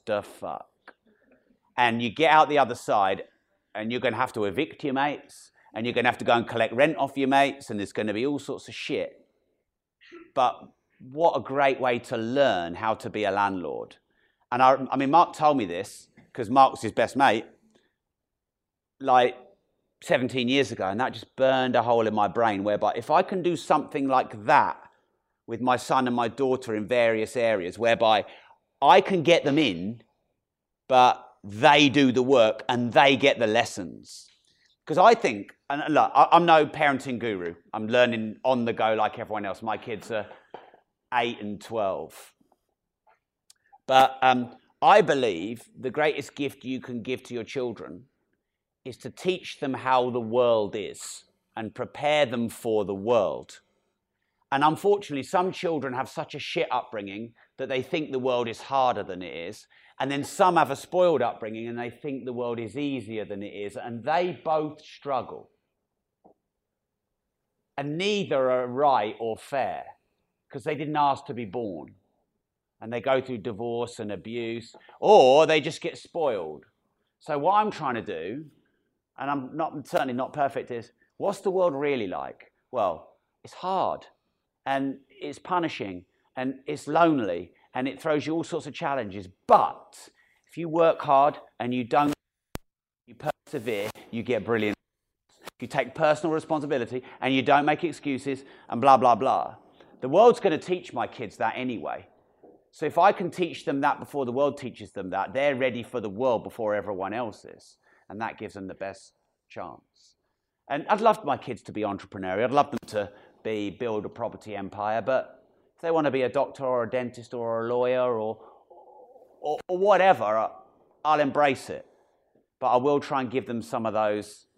clusterfuck. And you get out the other side, and you're going to have to evict your mates, and you're going to have to go and collect rent off your mates, and there's going to be all sorts of shit. But what a great way to learn how to be a landlord. And I, I mean, Mark told me this, because Mark was his best mate, like seventeen years ago, and that just burned a hole in my brain, whereby if I can do something like that with my son and my daughter in various areas, whereby I can get them in, but they do the work and they get the lessons. Because I think, and look, I'm no parenting guru. I'm learning on the go like everyone else. My kids are eight and twelve. But um, I believe the greatest gift you can give to your children is to teach them how the world is and prepare them for the world. And unfortunately, some children have such a shit upbringing that they think the world is harder than it is. And then some have a spoiled upbringing and they think the world is easier than it is. And they both struggle. And neither are right or fair because they didn't ask to be born. And they go through divorce and abuse, or they just get spoiled. So what I'm trying to do, and I'm not certainly not perfect, is what's the world really like? Well, it's hard, and it's punishing, and it's lonely, and it throws you all sorts of challenges. But if you work hard and you don't, you persevere, you get brilliant. If you take personal responsibility and you don't make excuses and blah, blah, blah, the world's going to teach my kids that anyway. So if I can teach them that before the world teaches them that, they're ready for the world before everyone else is. And that gives them the best chance. And I'd love my kids to be entrepreneurial. I'd love them to be build a property empire. But if they want to be a doctor or a dentist or a lawyer or, or, or whatever, I'll embrace it. But I will try and give them some of those.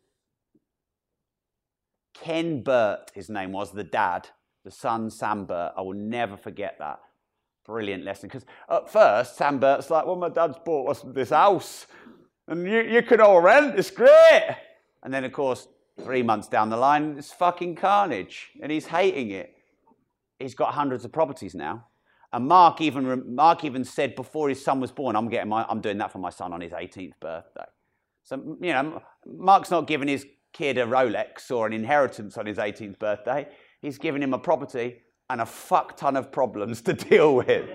Ken Burt, his name was, the dad, the son, Sam Burt. I will never forget that. Brilliant lesson. Because at first, Sam Burt's like, well, my dad's bought us this house. And you, you could all rent. It's great. And then, of course, three months down the line, it's fucking carnage. And he's hating it. He's got hundreds of properties now. And Mark even Mark even said before his son was born, I'm getting my, I'm doing that for my son on his eighteenth birthday. So, you know, Mark's not giving his kid a Rolex or an inheritance on his eighteenth birthday. He's giving him a property and a fuck ton of problems to deal with.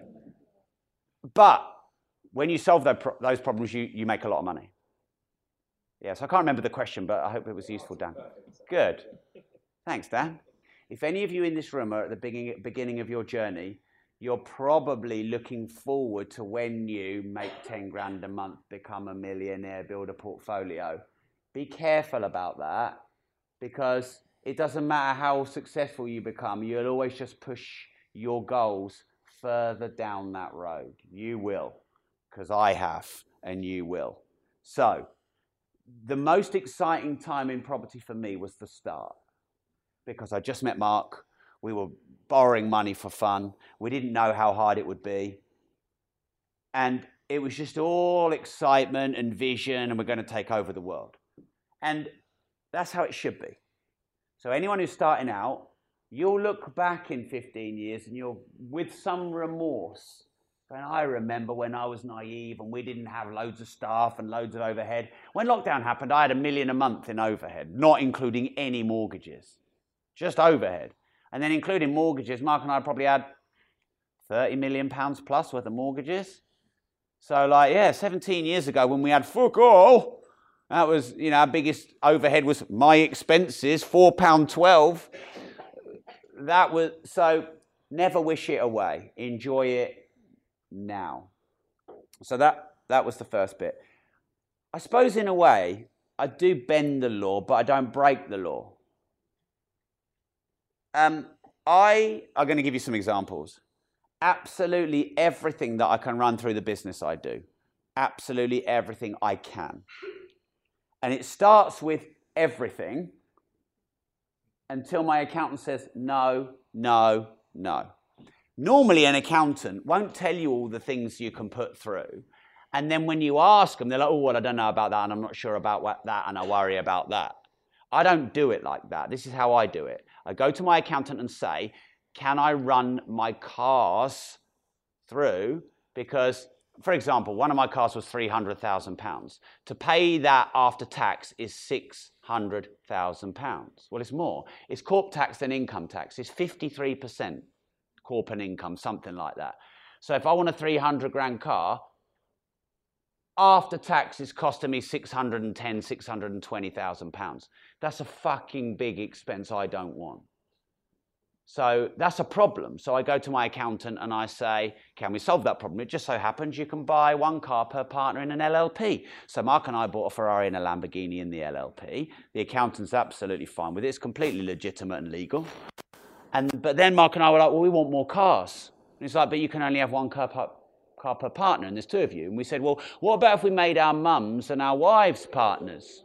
But when you solve those problems, you, you make a lot of money. Yes, I can't remember the question, but I hope it was useful, Dan. Good. Thanks, Dan. If any of you in this room are at the beginning, beginning of your journey, you're probably looking forward to when you make ten grand a month, become a millionaire, build a portfolio. Be careful about that, because it doesn't matter how successful you become, you'll always just push your goals further down that road. You will, because I have, and you will. So, the most exciting time in property for me was the start, because I just met Mark. We were borrowing money for fun. We didn't know how hard it would be. And it was just all excitement and vision, and we're going to take over the world. And that's how it should be. So anyone who's starting out, you'll look back in fifteen years and you'll, with some remorse, and I remember when I was naive and we didn't have loads of staff and loads of overhead. When lockdown happened, I had a million a month in overhead, not including any mortgages, just overhead. And then including mortgages, Mark and I probably had thirty million pounds plus worth of mortgages. So like, yeah, seventeen years ago when we had fuck all, that was, you know, our biggest overhead was my expenses, four pounds twelve. That was, so never wish it away. Enjoy it now. So that, that was the first bit. I suppose in a way, I do bend the law, but I don't break the law. Um, I are going to give you some examples. Absolutely everything that I can run through the business I do. Absolutely everything I can. And it starts with everything until my accountant says, no, no, no. Normally an accountant won't tell you all the things you can put through. And then when you ask them, they're like, oh, well, I don't know about that, and I'm not sure about what, that, and I worry about that. I don't do it like that. This is how I do it. I go to my accountant and say, can I run my cars through? Because, for example, one of my cars was three hundred thousand pounds. To pay that after tax is six hundred thousand pounds. Well, it's more. It's corp tax than income tax. It's fifty-three percent corp and income, something like that. So if I want a three hundred grand car, after tax, it's costing me six hundred ten, six hundred twenty thousand pounds. That's a fucking big expense I don't want. So that's a problem. So I go to my accountant and I say, can we solve that problem? It just so happens you can buy one car per partner in an L L P. So Mark and I bought a Ferrari and a Lamborghini in the L L P. The accountant's absolutely fine with it. It's completely legitimate and legal. And but then Mark and I were like, well, we want more cars. And he's like, but you can only have one car per, car per partner, and there's two of you. And we said, well, what about if we made our mums and our wives partners?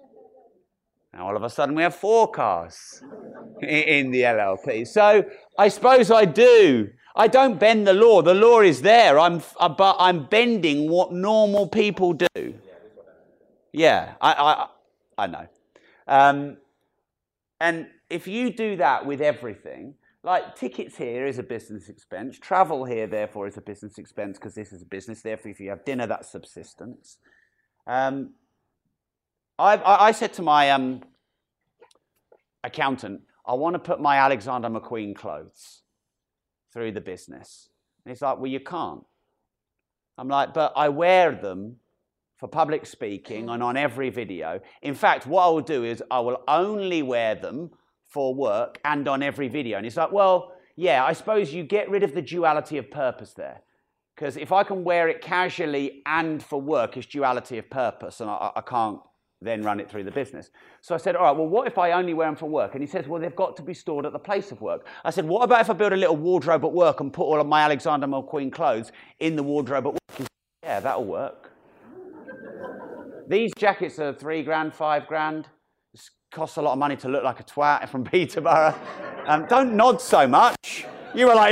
Now, all of a sudden, we have four cars in the L L P. So I suppose I do. I don't bend the law. The law is there. I'm, but I'm bending what normal people do. Yeah, I, I, I know. Um, and if you do that with everything, like tickets here is a business expense, travel here, therefore, is a business expense because this is a business. Therefore, if you have dinner, that's subsistence. Um, I, I, I said to my um, accountant, I want to put my Alexander McQueen clothes through the business. And he's like, well, you can't. I'm like, but I wear them for public speaking and on every video. In fact, what I will do is I will only wear them for work and on every video. And he's like, well, yeah, I suppose you get rid of the duality of purpose there. Because if I can wear it casually and for work, it's duality of purpose, and I, I can't then run it through the business. So I said, all right, well, what if I only wear them for work? And he says, well, they've got to be stored at the place of work. I said, what about if I build a little wardrobe at work and put all of my Alexander McQueen clothes in the wardrobe at work? He said, yeah, that'll work. These jackets are three grand, five grand. It costs a lot of money to look like a twat from Peterborough. Um, don't nod so much. You were like,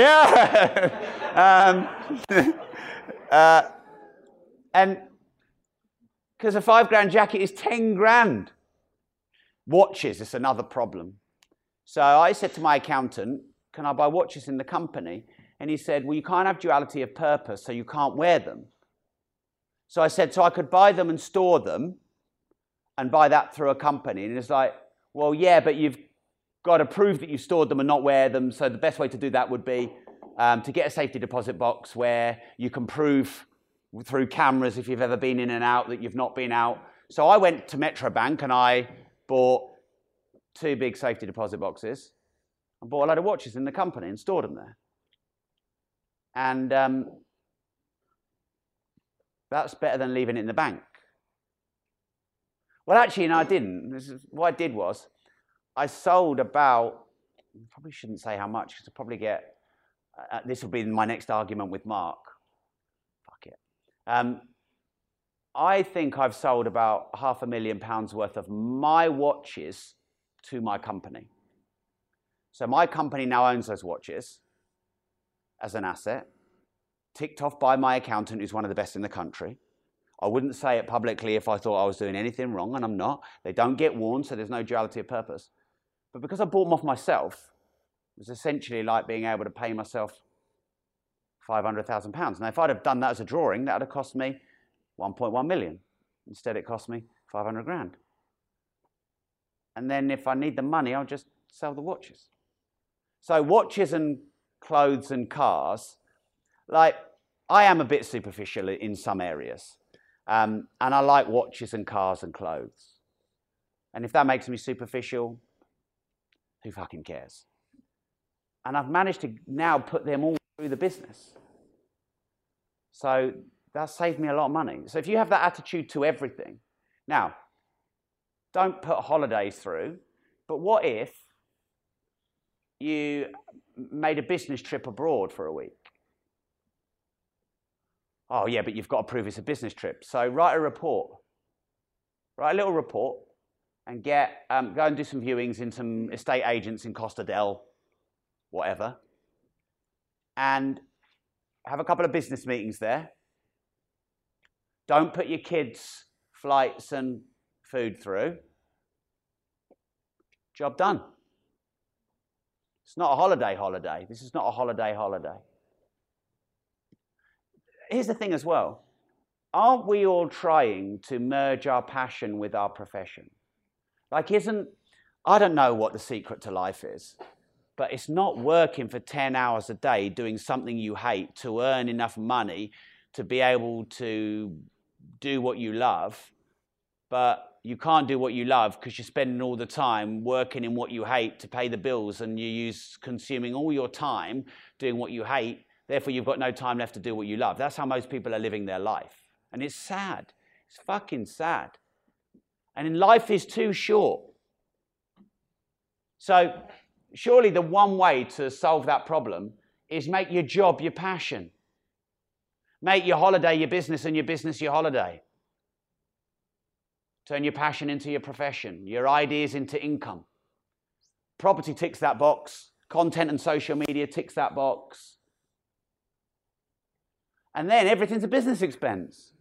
yeah. um, uh, and because a five grand jacket is ten grand. Watches is another problem. So I said to my accountant, can I buy watches in the company? And he said, well, you can't have duality of purpose, so you can't wear them. So I said, so I could buy them and store them and buy that through a company. And it's like, well, yeah, but you've got to prove that you stored them and not wear them. So the best way to do that would be um, to get a safety deposit box where you can prove through cameras if you've ever been in and out that you've not been out. So I went to Metro Bank and I bought two big safety deposit boxes and bought a load of watches in the company and stored them there. And um, that's better than leaving it in the bank. Well, actually, no, I didn't. This is, what I did was I sold about, probably shouldn't say how much because I'll probably get, uh, this will be my next argument with Mark. Fuck it. Um, I think I've sold about half a million pounds worth of my watches to my company. So my company now owns those watches as an asset, ticked off by my accountant, who's one of the best in the country. I wouldn't say it publicly if I thought I was doing anything wrong, and I'm not. They don't get worn, so there's no duality of purpose. But because I bought them off myself, it was essentially like being able to pay myself five hundred thousand pounds. Now, if I'd have done that as a drawing, that would have cost me one point one million. Instead, it cost me five hundred grand. And then if I need the money, I'll just sell the watches. So watches and clothes and cars, like, I am a bit superficial in some areas. Um, and I like watches and cars and clothes. And if that makes me superficial, who fucking cares? And I've managed to now put them all through the business. So that saved me a lot of money. So if you have that attitude to everything, now, don't put holidays through, but what if you made a business trip abroad for a week? Oh, yeah, but you've got to prove it's a business trip. So write a report. Write a little report and get um, go and do some viewings in some estate agents in Costa del, whatever, and have a couple of business meetings there. Don't put your kids' flights and food through. Job done. It's not a holiday holiday. This is not a holiday holiday. Here's the thing as well. Aren't we all trying to merge our passion with our profession? Like, isn't, I don't know what the secret to life is, but it's not working for ten hours a day doing something you hate to earn enough money to be able to do what you love, but you can't do what you love because you're spending all the time working in what you hate to pay the bills, and you use consuming all your time doing what you hate. Therefore, you've got no time left to do what you love. That's how most people are living their life. And it's sad. It's fucking sad. And in life is too short. So surely the one way to solve that problem is make your job your passion. Make your holiday your business and your business your holiday. Turn your passion into your profession, your ideas into income. Property ticks that box. Content and social media ticks that box. And then everything's a business expense.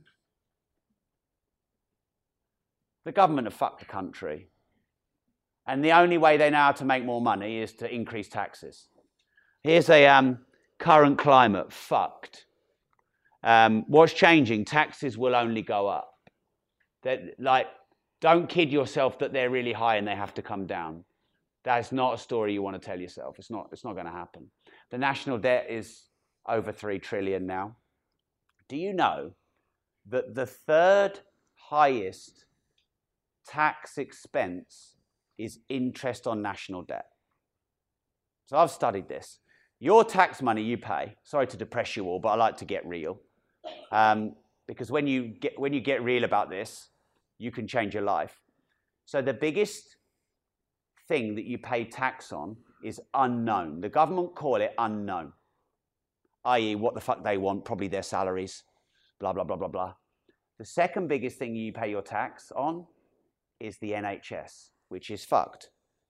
The government have fucked the country. And the only way they know how to make more money is to increase taxes. Here's a um, current climate, fucked. Um, what's changing? Taxes will only go up. That, like, don't kid yourself that they're really high and they have to come down. That's not a story you want to tell yourself. It's not, it's not going to happen. The national debt is over three trillion now. Do you know that the third highest tax expense is interest on national debt? So I've studied this. Your tax money you pay, sorry to depress you all, but I like to get real. Um, because when you get, when you get real about this, you can change your life. So the biggest thing that you pay tax on is unknown. The government call it unknown, that is what the fuck they want, probably their salaries, blah, blah, blah, blah, blah. The second biggest thing you pay your tax on is the N H S, which is fucked.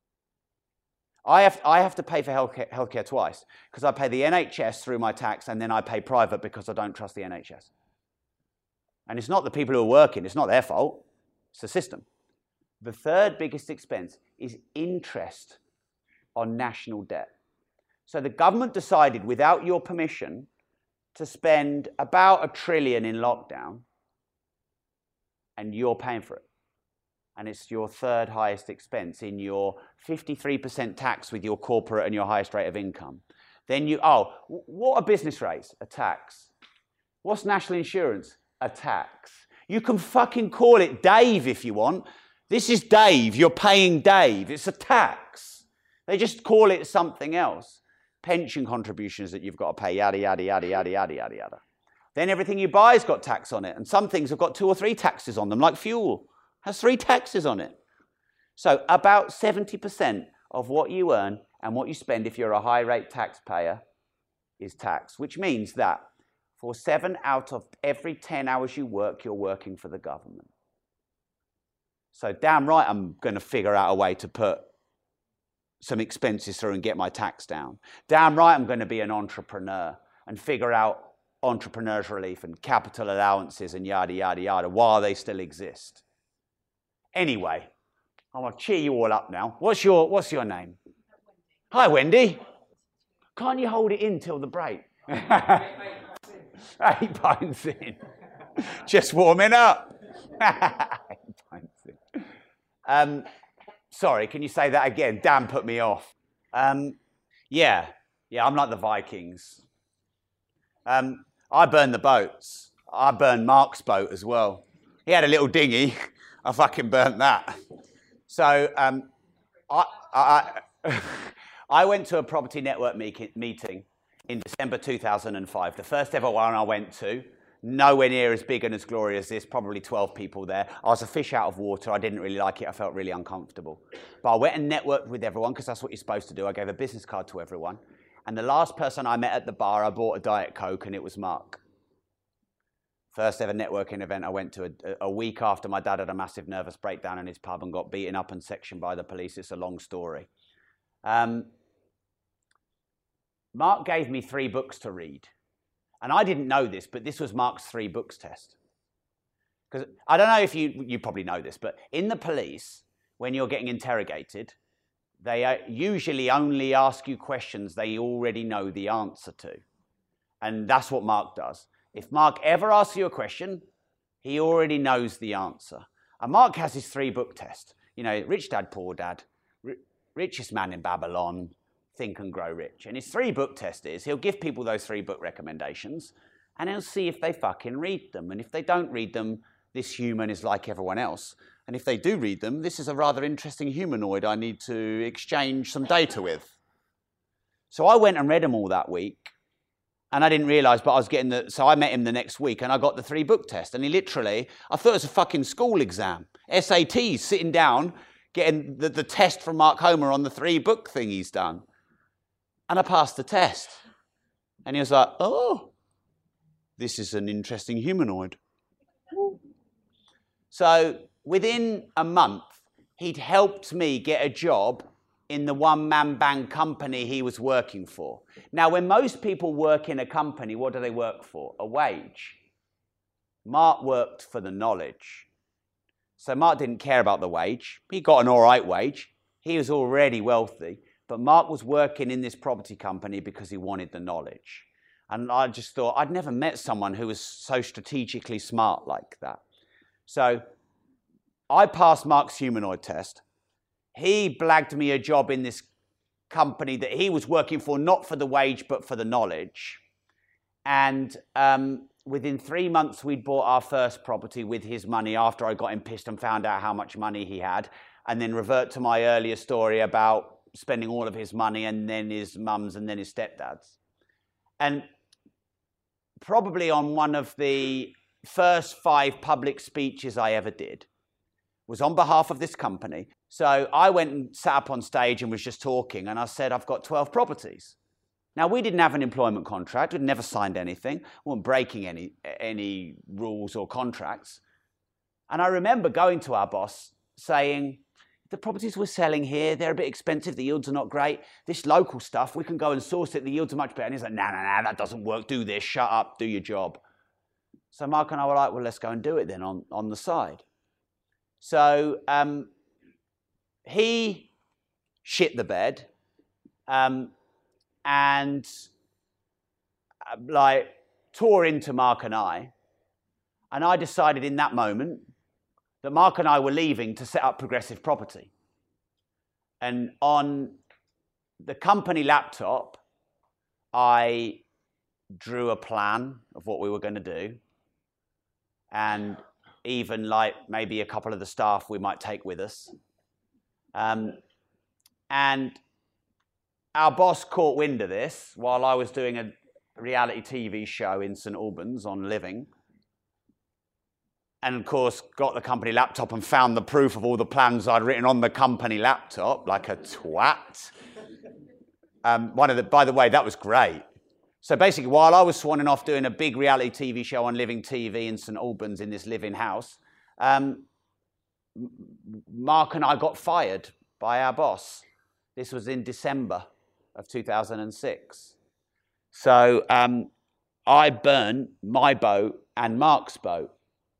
I have, I have to pay for healthcare, healthcare twice, because I pay the N H S through my tax, and then I pay private because I don't trust the N H S. And it's not the people who are working, it's not their fault, it's the system. The third biggest expense is interest on national debt. So the government decided, without your permission, to spend about a trillion in lockdown, and you're paying for it. And it's your third highest expense in your fifty-three percent tax with your corporate and your highest rate of income. Then you, oh, what are business rates? A tax. What's national insurance? A tax. You can fucking call it Dave if you want. This is Dave, you're paying Dave. It's a tax. They just call it something else. Pension contributions that you've got to pay, yada, yada, yada, yada, yada, yada, yada. Then everything you buy has got tax on it. And some things have got two or three taxes on them, like fuel. Has three taxes on it. So about seventy percent of what you earn and what you spend if you're a high rate taxpayer is tax, which means that for seven out of every ten hours you work, you're working for the government. So damn right I'm going to figure out a way to put some expenses through and get my tax down. Damn right I'm going to be an entrepreneur and figure out entrepreneurs relief and capital allowances and yada, yada, yada, while they still exist. Anyway, I want to cheer you all up now. What's your, what's your name? Hi, Wendy. Can't you hold it in till the break? Eight pints in. Just warming up. Eight pints in. Um, sorry, can you say that again? Dan put me off. Um, yeah, yeah, I'm like the Vikings. Um, I burned the boats. I burned Mark's boat as well. He had a little dinghy. I fucking burnt that. So um, I, I, I went to a property network meeting in December two thousand five, the first ever one I went to, nowhere near as big and as glorious as this, probably twelve people there. I was a fish out of water. I didn't really like it. I felt really uncomfortable. But I went and networked with everyone because that's what you're supposed to do. I gave a business card to everyone. And the last person I met at the bar, I bought a Diet Coke, and it was Mark. First ever networking event I went to a, a week after my dad had a massive nervous breakdown in his pub and got beaten up and sectioned by the police. It's a long story. Um, Mark gave me three books to read. And I didn't know this, but this was Mark's three books test. Because I don't know if you, you probably know this, but in the police, when you're getting interrogated, they usually only ask you questions they already know the answer to. And that's what Mark does. If Mark ever asks you a question, he already knows the answer. And Mark has his three-book test. you know, Rich Dad, Poor Dad, R- Richest Man in Babylon, Think and Grow Rich. And his three book test is he'll give people those three book recommendations and he'll see if they fucking read them. And if they don't read them, this human is like everyone else. And if they do read them, this is a rather interesting humanoid I need to exchange some data with. So I went and read them all that week. And I didn't realise, but I was getting the... So I met him the next week and I got the three book test. And he literally... I thought it was a fucking school exam. S A Ts, sitting down, getting the, the test from Mark Homer on the three book thing he's done. And I passed the test. And he was like, oh, this is an interesting humanoid. So within a month, he'd helped me get a job in the one-man band company he was working for. Now, when most people work in a company, what do they work for? A wage. Mark worked for the knowledge. So Mark didn't care about the wage. He got an all right wage. He was already wealthy. But Mark was working in this property company because he wanted the knowledge. And I just thought, I'd never met someone who was so strategically smart like that. So I passed Mark's humanoid test. He blagged me a job in this company that he was working for, not for the wage, but for the knowledge. And um, within three months, we'd bought our first property with his money after I got him pissed and found out how much money he had. And then revert to my earlier story about spending all of his money and then his mum's and then his stepdad's. And probably on one of the first five public speeches I ever did was on behalf of this company. So I went and sat up on stage and was just talking, and I said, I've got twelve properties. Now, we didn't have an employment contract. We'd never signed anything. We weren't breaking any, any rules or contracts. And I remember going to our boss saying, the properties we're selling here, they're a bit expensive. The yields are not great. This local stuff, we can go and source it. The yields are much better. And he's like, no, no, no, that doesn't work. Do this. Shut up. Do your job. So Mark and I were like, well, let's go and do it then on, on the side. So um, he shit the bed um, and uh, like tore into Mark and I. And I decided in that moment that Mark and I were leaving to set up Progressive Property. And on the company laptop, I drew a plan of what we were going to do. And even like maybe a couple of the staff we might take with us. Um, and our boss caught wind of this while I was doing a reality T V show in St Albans on Living. And of course, got the company laptop and found the proof of all the plans I'd written on the company laptop, like a twat. Um, one of the, by the way, that was great. So basically, while I was swanning off doing a big reality T V show on Living T V in St Albans in this living house, um, Mark and I got fired by our boss. This was in December of two thousand six. So um, I burned my boat and Mark's boat.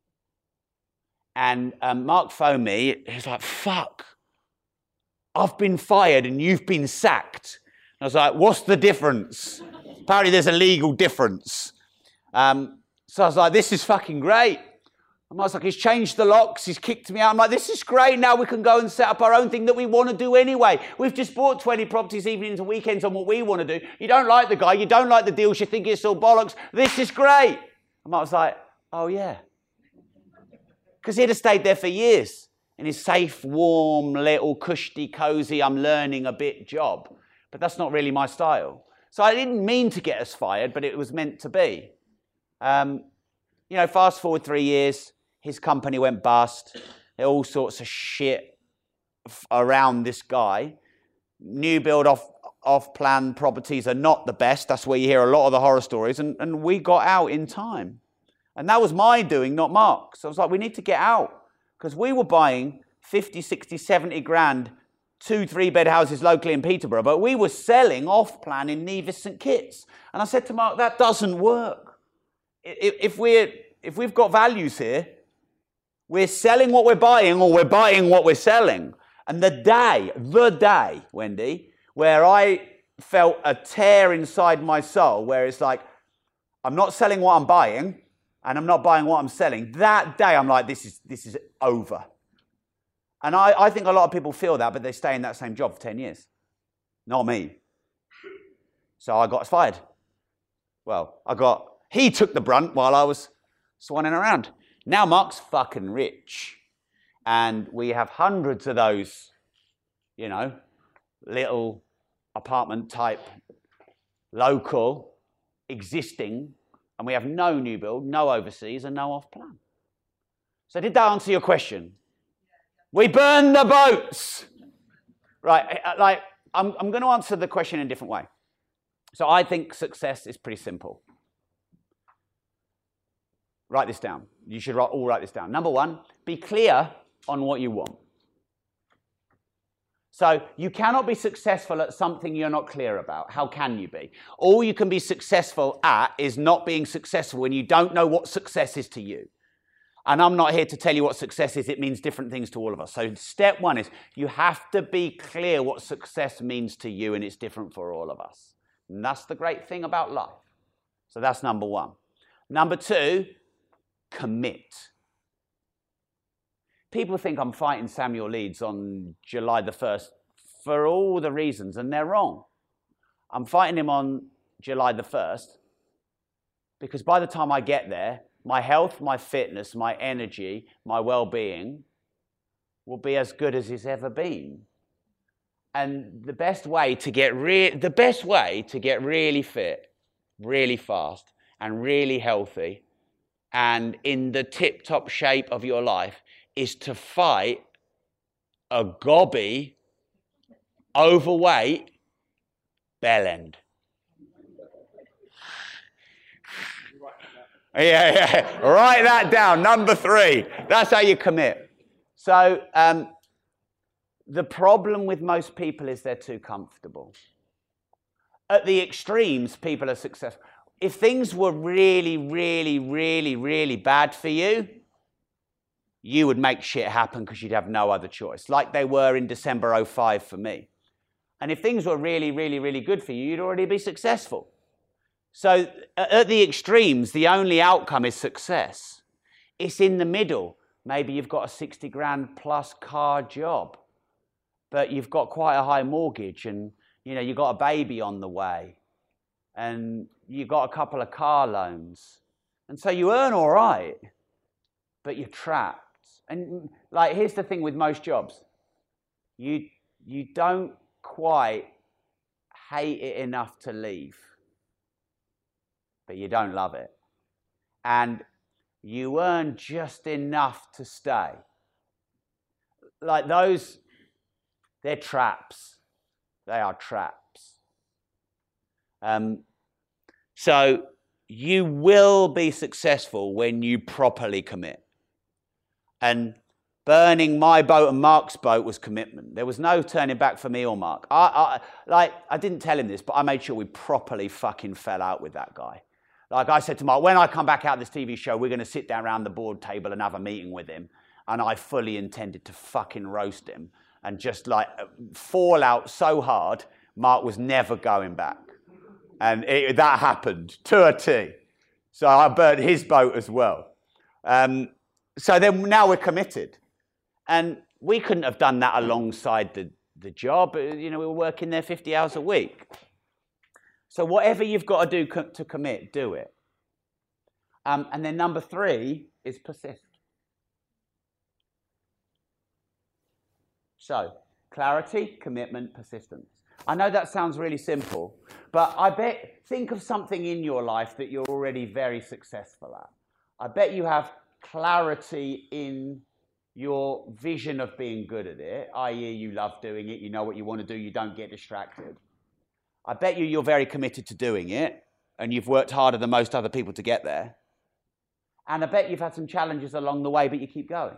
And um, Mark phoned me. He was like, fuck, I've been fired and you've been sacked. And I was like, what's the difference? Apparently there's a legal difference. Um, so I was like, this is fucking great. And I was like, he's changed the locks, he's kicked me out. I'm like, this is great, now we can go and set up our own thing that we want to do anyway. We've just bought twenty properties evenings and weekends on what we want to do. You don't like the guy, you don't like the deals, you think it's all bollocks. This is great. And I was like, oh yeah. Because he'd have stayed there for years in his safe, warm, little, cushy, cozy, I'm learning a bit job. But that's not really my style. So I didn't mean to get us fired, but it was meant to be. Um, you know, fast forward three years, his company went bust. There all sorts of shit f- around this guy. New build off, off-plan properties are not the best. That's where you hear a lot of the horror stories. And, and we got out in time. And that was my doing, not Mark's. So I was like, we need to get out. Because we were buying fifty, sixty, seventy grand two, three-bed houses locally in Peterborough, but we were selling off-plan in Nevis St Kitts. And I said to Mark, that doesn't work. If, we're, if we've got values here, we're selling what we're buying or we're buying what we're selling. And the day, the day, Wendy, where I felt a tear inside my soul, where it's like, I'm not selling what I'm buying, and I'm not buying what I'm selling. That day, I'm like, this is, this is over. And I, I think a lot of people feel that, but they stay in that same job for ten years. Not me. So I got fired. Well, I got, he took the brunt while I was swanning around. Now Mark's fucking rich. And we have hundreds of those, you know, little apartment type, local, existing, and we have no new build, no overseas, and no off plan. So did that answer your question? We burn the boats. Right, like, I'm, I'm going to answer the question in a different way. So I think success is pretty simple. Write this down. You should all write this down. Number one, be clear on what you want. So you cannot be successful at something you're not clear about. How can you be? All you can be successful at is not being successful when you don't know what success is to you. And I'm not here to tell you what success is. It means different things to all of us. So step one is you have to be clear what success means to you, and it's different for all of us. And that's the great thing about life. So that's number one. Number two, commit. People think I'm fighting Samuel Leeds on July the first for all the reasons, and they're wrong. I'm fighting him on July the first because by the time I get there, my health, my fitness, my energy, my well-being will be as good as it's ever been. And the best way to get re- the best way to get really fit, really fast, and really healthy, and in the tip-top shape of your life is to fight a gobby, overweight bellend. Yeah, yeah. Write that down. Number three. That's how you commit. So um, the problem with most people is they're too comfortable. At the extremes, people are successful. If things were really, really, really, really bad for you, you would make shit happen because you'd have no other choice, like they were in December oh five for me. And if things were really, really, really good for you, you'd already be successful. So at the extremes, the only outcome is success. It's in the middle. Maybe you've got a sixty grand plus car job, but you've got quite a high mortgage and, you know, you've got a baby on the way and you've got a couple of car loans. And so you earn all right, but you're trapped. And like, here's the thing with most jobs. You, you don't quite hate it enough to leave, but you don't love it. And you earn just enough to stay. Like those, they're traps. They are traps. Um, so you will be successful when you properly commit. And burning my boat and Mark's boat was commitment. There was no turning back for me or Mark. I, I, like, I didn't tell him this, but I made sure we properly fucking fell out with that guy. Like I said to Mark, when I come back out of this T V show, we're going to sit down around the board table and have a meeting with him. And I fully intended to fucking roast him and just like fall out so hard, Mark was never going back. And it, that happened to a T. So I burnt his boat as well. Um, so then now we're committed. And we couldn't have done that alongside the, the job. You know, we were working there fifty hours a week. So whatever you've got to do co- to commit, do it. Um, and then number three is persist. So clarity, commitment, persistence. I know that sounds really simple, but I bet, think of something in your life that you're already very successful at. I bet you have clarity in your vision of being good at it, that is you love doing it, you know what you want to do, you don't get distracted. I bet you you're very committed to doing it, and you've worked harder than most other people to get there. And I bet you've had some challenges along the way, but you keep going.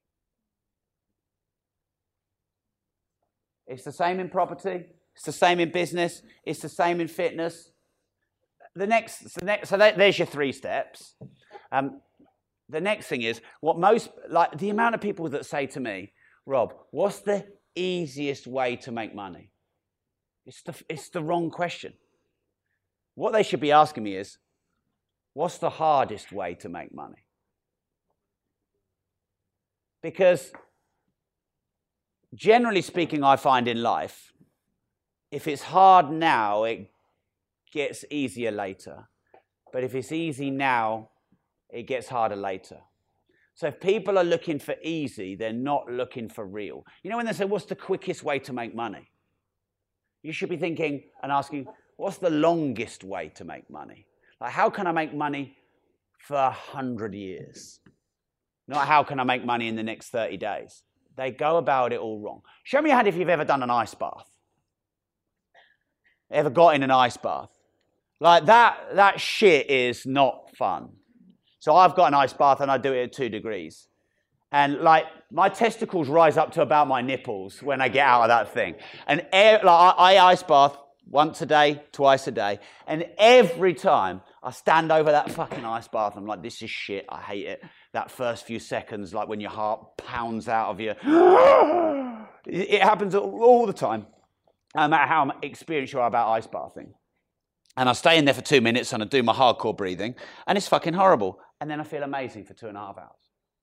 It's the same in property. It's the same in business. It's the same in fitness. The next, the next so that, there's your three steps. Um, the next thing is what most, like the amount of people that say to me, Rob, what's the easiest way to make money? It's the, it's the wrong question. What they should be asking me is, what's the hardest way to make money? Because generally speaking, I find in life, if it's hard now, it gets easier later. But if it's easy now, it gets harder later. So if people are looking for easy, they're not looking for real. You know when they say, what's the quickest way to make money? You should be thinking and asking, what's the longest way to make money? Like, how can I make money for a hundred years? Not how can I make money in the next thirty days? They go about it all wrong. Show me your hand if you've ever done an ice bath. Ever got in an ice bath? Like that, that shit is not fun. So I've got an ice bath and I do it at two degrees. And like my testicles rise up to about my nipples when I get out of that thing. And like, I, I ice bath once a day, twice a day. And every time I stand over that fucking ice bath, I'm like, this is shit. I hate it. That first few seconds, like when your heart pounds out of you. It happens all the time, no matter how experienced you are about ice bathing. And I stay in there for two minutes and I do my hardcore breathing. And it's fucking horrible. And then I feel amazing for two and a half hours.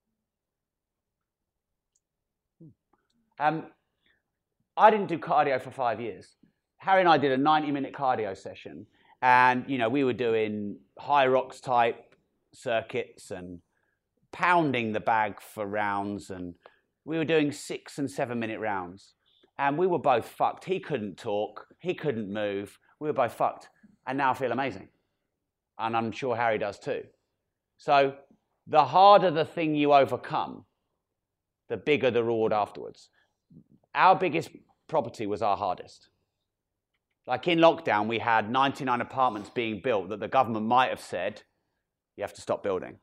Um, I didn't do cardio for five years. Harry and I did a ninety minute cardio session. And, you know, we were doing high rocks type circuits and pounding the bag for rounds. And we were doing six and seven minute rounds. And we were both fucked. He couldn't talk. He couldn't move. We were both fucked. And now I feel amazing. And I'm sure Harry does too. So the harder the thing you overcome, the bigger the reward afterwards. Our biggest property was our hardest. Like in lockdown, we had ninety-nine apartments being built that the government might have said, you have to stop building.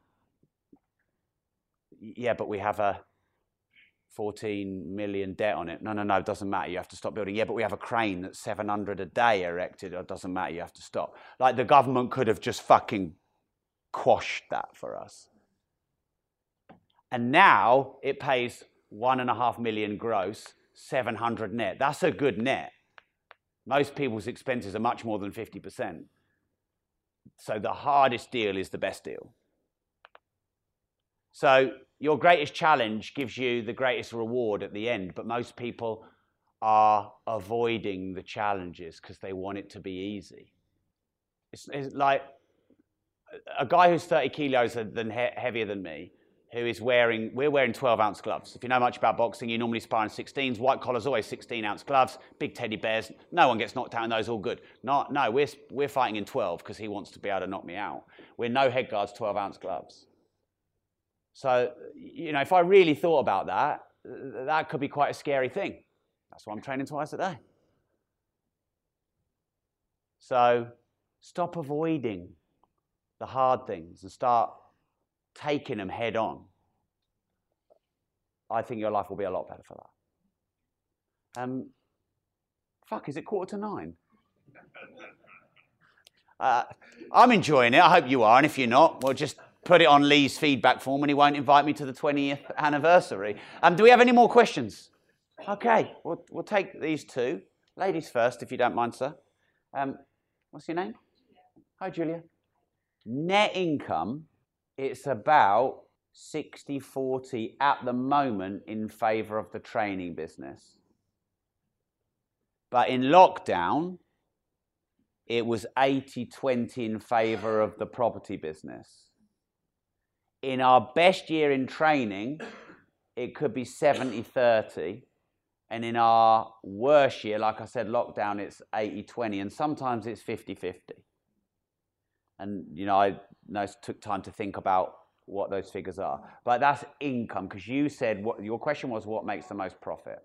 Yeah, but we have a fourteen million debt on it. No, no, no, it doesn't matter. You have to stop building. Yeah, but we have a crane that's seven hundred a day erected. It doesn't matter. You have to stop. Like the government could have just fucking quashed that for us. And now it pays one and a half million gross, seven hundred net. That's a good net. Most people's expenses are much more than fifty percent. So the hardest deal is the best deal. So your greatest challenge gives you the greatest reward at the end, but most people are avoiding the challenges because they want it to be easy. It's, it's like a guy who's thirty kilos than he heavier than me, who is wearing, we're wearing twelve ounce gloves. If you know much about boxing, you normally spar in sixteens. White collar's always sixteen ounce gloves, big teddy bears. No one gets knocked out in those, all good. Not, no, we're, we're fighting in twelve because he wants to be able to knock me out. We're no head guards, twelve ounce gloves. So, you know, if I really thought about that, that could be quite a scary thing. That's why I'm training twice a day. So stop avoiding the hard things and start taking them head on. I think your life will be a lot better for that. Um, fuck, is it quarter to nine? Uh, I'm enjoying it. I hope you are. And if you're not, we'll just put it on Lee's feedback form and he won't invite me to the twentieth anniversary. Um, do we have any more questions? Okay, we'll, we'll take these two. Ladies first, if you don't mind, sir. Um, what's your name? Hi, Julia. Net income, it's about sixty forty at the moment in favour of the training business. But in lockdown, it was eighty twenty in favour of the property business. In our best year in training, it could be seventy thirty. And in our worst year, like I said, lockdown, it's eighty twenty. And sometimes it's fifty fifty. And, you know, I know it took time to think about what those figures are. But that's income, because you said, what your question was, what makes the most profit?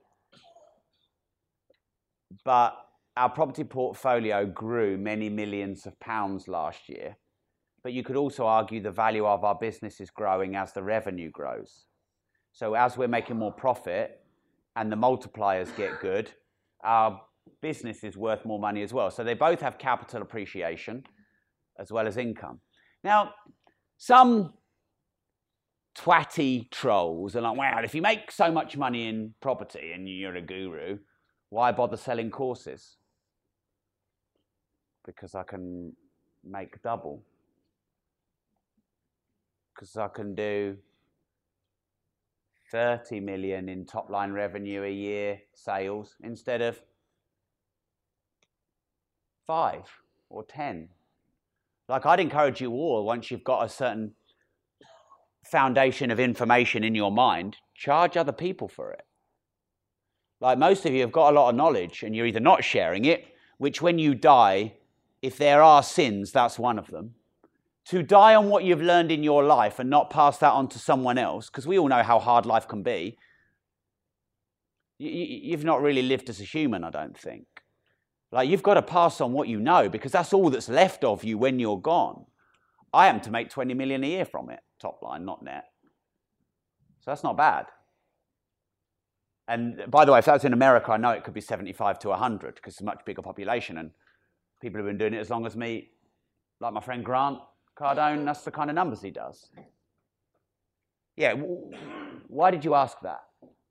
But our property portfolio grew many millions of pounds last year. But you could also argue the value of our business is growing as the revenue grows. So as we're making more profit and the multipliers get good, our business is worth more money as well. So they both have capital appreciation as well as income. Now, some twatty trolls are like, wow, if you make so much money in property and you're a guru, why bother selling courses? Because I can make double. Because I can do thirty million in top line revenue a year sales instead of five or ten. Like, I'd encourage you all, once you've got a certain foundation of information in your mind, charge other people for it. Like, most of you have got a lot of knowledge and you're either not sharing it, which when you die, if there are sins, that's one of them. To die on what you've learned in your life and not pass that on to someone else, because we all know how hard life can be. You, you've not really lived as a human, I don't think. Like, you've got to pass on what you know, because that's all that's left of you when you're gone. I happen to make twenty million a year from it, top line, not net. So that's not bad. And by the way, if that was in America, I know it could be seventy-five to one hundred, because it's a much bigger population, and people have been doing it as long as me, like my friend Grant Cardone, that's the kind of numbers he does. Yeah, why did you ask that?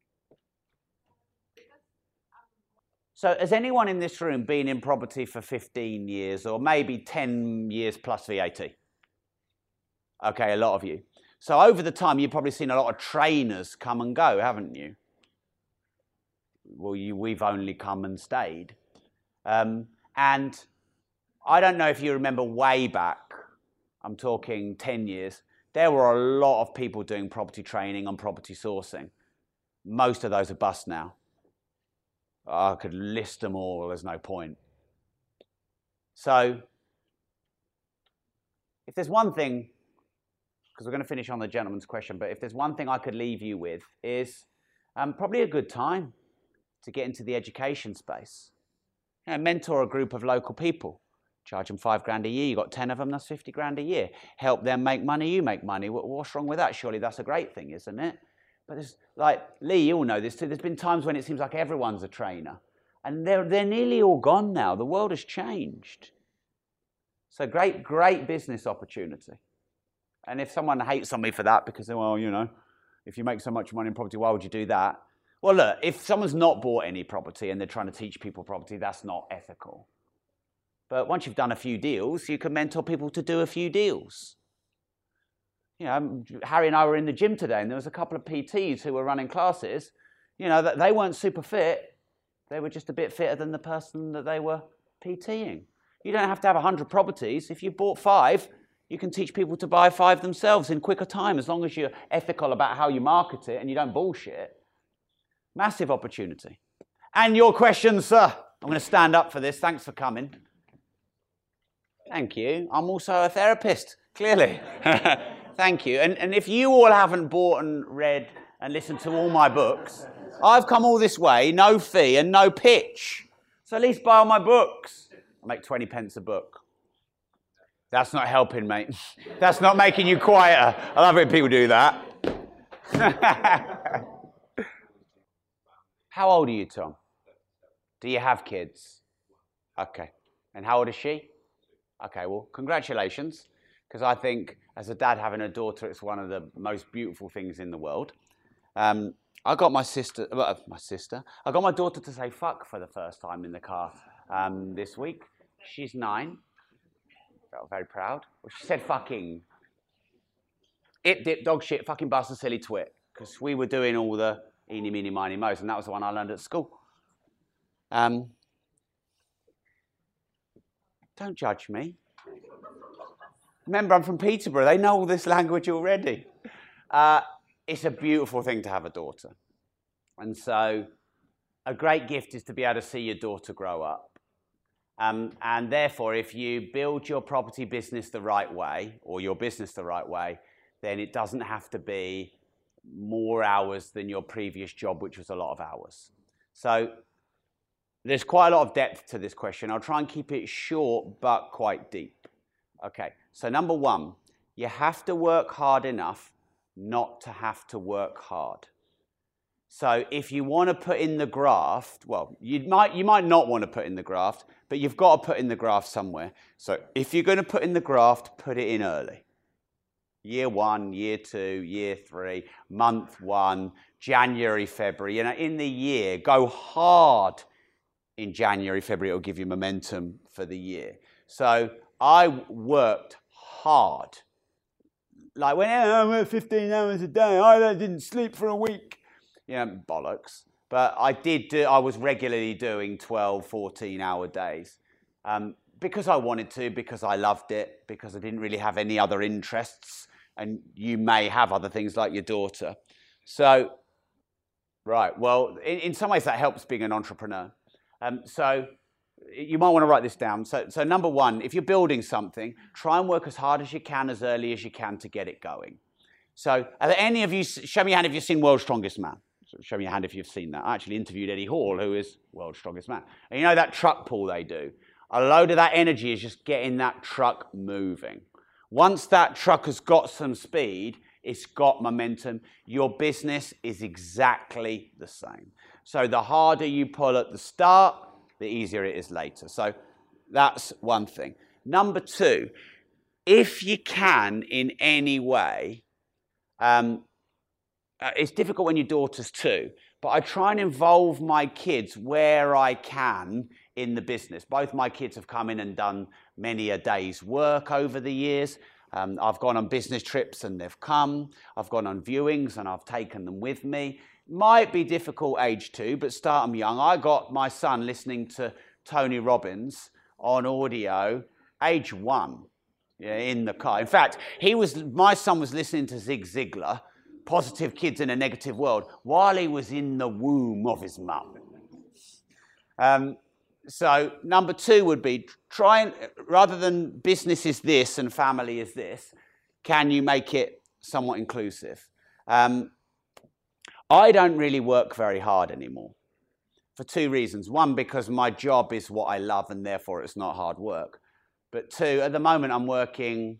So has anyone in this room been in property for fifteen years or maybe ten years plus V A T? Okay, a lot of you. So over the time, you've probably seen a lot of trainers come and go, haven't you? Well, you, we've only come and stayed. Um, and I don't know if you remember way back, I'm talking ten years, there were a lot of people doing property training and property sourcing. Most of those are bust now. I could list them all, there's no point. So, if there's one thing, because we're going to finish on the gentleman's question, but if there's one thing I could leave you with is um, probably a good time to get into the education space. You know, mentor a group of local people. Charge them five grand a year, you got ten of them, that's fifty grand a year. Help them make money, you make money. What's wrong with that? Surely that's a great thing, isn't it? But there's, like, Lee, you all know this too, there's been times when it seems like everyone's a trainer. And they're, they're nearly all gone now. The world has changed. So great, great business opportunity. And if someone hates on me for that because, well, you know, if you make so much money in property, why would you do that? Well, look, if someone's not bought any property and they're trying to teach people property, that's not ethical. But once you've done a few deals, you can mentor people to do a few deals. You know, Harry and I were in the gym today, and there was a couple of P Ts who were running classes. You know, they weren't super fit. They were just a bit fitter than the person that they were PTing. You don't have to have one hundred properties. If you bought five, you can teach people to buy five themselves in quicker time, as long as you're ethical about how you market it and you don't bullshit. Massive opportunity. And your questions, sir. I'm going to stand up for this. Thanks for coming. Thank you. I'm also a therapist, clearly. Thank you. And, and if you all haven't bought and read and listened to all my books, I've come all this way, no fee and no pitch. So at least buy all my books. I make twenty pence a book. That's not helping, mate. That's not making you quieter. I love it when people do that. How old are you, Tom? Do you have kids? Okay. And how old is she? Okay, well, congratulations. Because I think, as a dad having a daughter, it's one of the most beautiful things in the world. Um, I got my sister, well, my sister, I got my daughter to say fuck for the first time in the car um, this week. She's nine. Felt very proud. Well, she said fucking. It, dip, dog shit, fucking bastard, silly twit. Because we were doing all the eeny, meeny, miny, mo's, and that was the one I learned at school. Um, don't judge me. Remember, I'm from Peterborough. They know all this language already. Uh, it's a beautiful thing to have a daughter. And so a great gift is to be able to see your daughter grow up. Um, and therefore, if you build your property business the right way, or your business the right way, then it doesn't have to be more hours than your previous job, which was a lot of hours. So there's quite a lot of depth to this question. I'll try and keep it short, but quite deep. Okay, so number one, you have to work hard enough not to have to work hard. So if you want to put in the graft, well, you might, you might not want to put in the graft, but you've got to put in the graft somewhere. So if you're going to put in the graft, put it in early. Year one, year two, year three, month one, January, February. You know, in the year, go hard in January, February. It'll give you momentum for the year. So I worked hard, like when I work fifteen hours a day, I didn't sleep for a week. Yeah, bollocks. But I did do, I was regularly doing twelve, fourteen hour days. Um, because I wanted to, because I loved it, because I didn't really have any other interests. And you may have other things like your daughter. So, right, well, in, in some ways that helps being an entrepreneur. Um, so you might want to write this down. So, so number one, if you're building something, try and work as hard as you can, as early as you can to get it going. So are there any of you, show me your hand if you've seen World's Strongest Man. So show me your hand if you've seen that. I actually interviewed Eddie Hall, who is World's Strongest Man. And you know that truck pull they do? A load of that energy is just getting that truck moving. Once that truck has got some speed, it's got momentum. Your business is exactly the same. So the harder you pull at the start, the easier it is later. So that's one thing. Number two, if you can in any way, um, uh, it's difficult when your daughter's two, but I try and involve my kids where I can in the business. Both my kids have come in and done many a day's work over the years. Um, I've gone on business trips and they've come. I've gone on viewings and I've taken them with me. Might be difficult age two, but start them young. I got my son listening to Tony Robbins on audio age one, yeah, in the car. In fact, he was. My son was listening to Zig Ziglar, Positive Kids in a Negative World, while he was in the womb of his mum. Um, So number two would be try and, rather than business is this and family is this, can you make it somewhat inclusive? Um, I don't really work very hard anymore for two reasons. One, because my job is what I love and therefore it's not hard work. But two, at the moment I'm working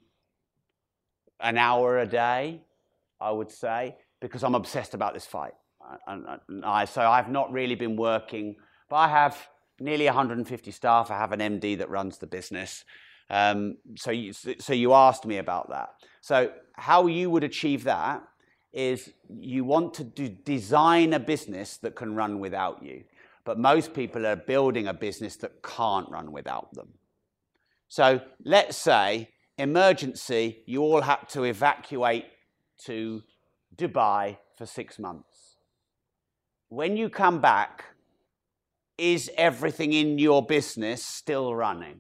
an hour a day, I would say, because I'm obsessed about this fight. And I, so I've not really been working, but I have nearly one hundred fifty staff. I have an M D that runs the business. Um, so, you, so you asked me about that. So how you would achieve that is you want to do, design a business that can run without you. But most people are building a business that can't run without them. So let's say, emergency, you all had to evacuate to Dubai for six months. When you come back, is everything in your business still running?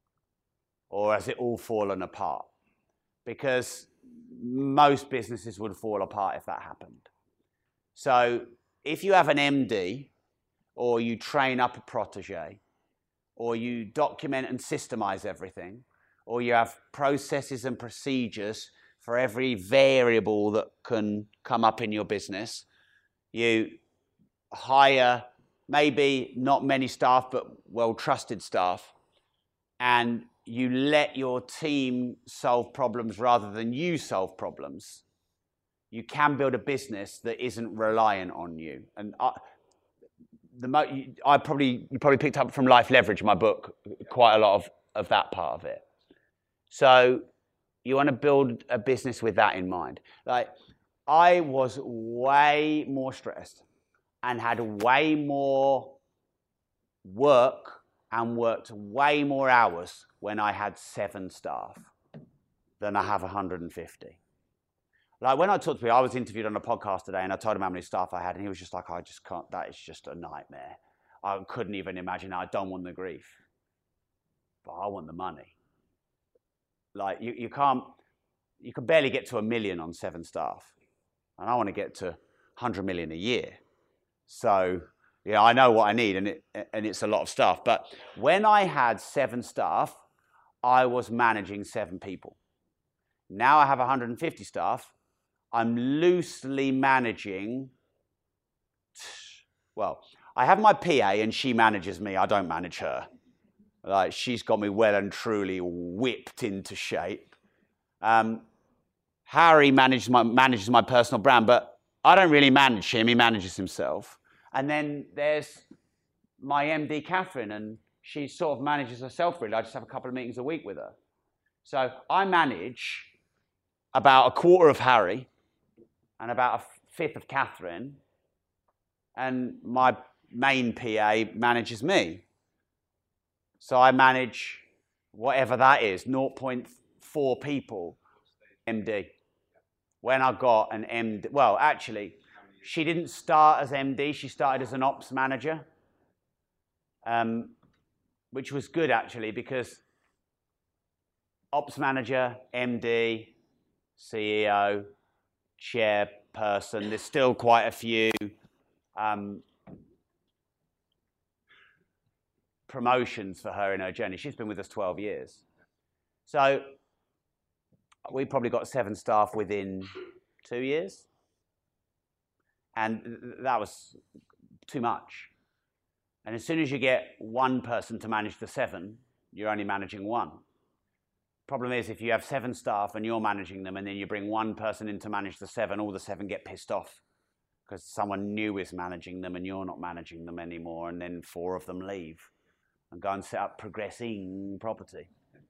Or has it all fallen apart? Because most businesses would fall apart if that happened. So if you have an M D, or you train up a protege, or you document and systemize everything, or you have processes and procedures for every variable that can come up in your business, you hire maybe not many staff, but well-trusted staff, and you let your team solve problems rather than you solve problems, you can build a business that isn't reliant on you. And I, the mo I probably you probably picked up from Life Leverage, my book, quite a lot of, of that part of it. So you want to build a business with that in mind. Like, I was way more stressed and had way more work and worked way more hours when I had seven staff than I have one hundred fifty. Like, when I talked to people, I was interviewed on a podcast today and I told him how many staff I had, and he was just like, I just can't, that is just a nightmare. I couldn't even imagine. I don't want the grief, but I want the money. Like, you, you can't, you can barely get to a million on seven staff. And I want to get to one hundred million a year. So, yeah, I know what I need, and, it, and it's a lot of staff. But when I had seven staff, I was managing seven people. Now I have one hundred fifty staff. I'm loosely managing, well, I have my P A and she manages me. I don't manage her. Like, she's got me well and truly whipped into shape. Um, Harry manages my, manages my personal brand, but I don't really manage him. He manages himself. And then there's my M D, Catherine, and she sort of manages herself, really. I just have a couple of meetings a week with her. So I manage about a quarter of Harry and about a fifth of Catherine, and my main P A manages me. So I manage whatever that is, zero point four people, M D. when I got an M D, well, actually, she didn't start as M D, she started as an ops manager, um, which was good actually, because ops manager, M D, C E O, chairperson, there's still quite a few um, promotions for her in her journey. She's been with us twelve years. So we probably got seven staff within two years. And that was too much. And as soon as you get one person to manage the seven, you're only managing one. Problem is, if you have seven staff and you're managing them, and then you bring one person in to manage the seven, all the seven get pissed off because someone new is managing them and you're not managing them anymore, and then four of them leave and go and set up Progressing Property.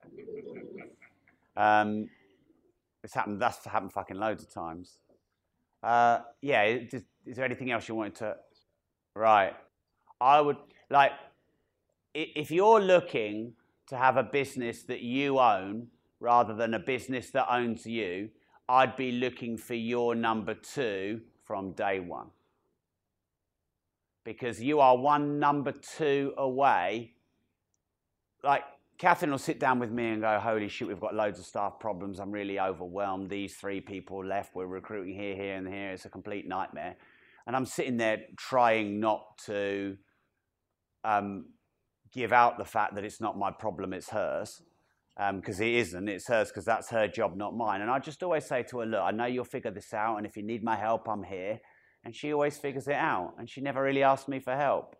Um, it's happened, that's happened fucking loads of times. Uh, yeah, is, is there anything else you wanted to? Right. I would, like, if you're looking to have a business that you own rather than a business that owns you, I'd be looking for your number two from day one. Because you are one number two away. Like, Catherine will sit down with me and go, holy shit, we've got loads of staff problems. I'm really overwhelmed. These three people left. We're recruiting here, here, and here. It's a complete nightmare. And I'm sitting there trying not to um, give out the fact that it's not my problem, it's hers. Because um, it isn't. It's hers because that's her job, not mine. And I just always say to her, look, I know you'll figure this out. And if you need my help, I'm here. And she always figures it out. And she never really asked me for help.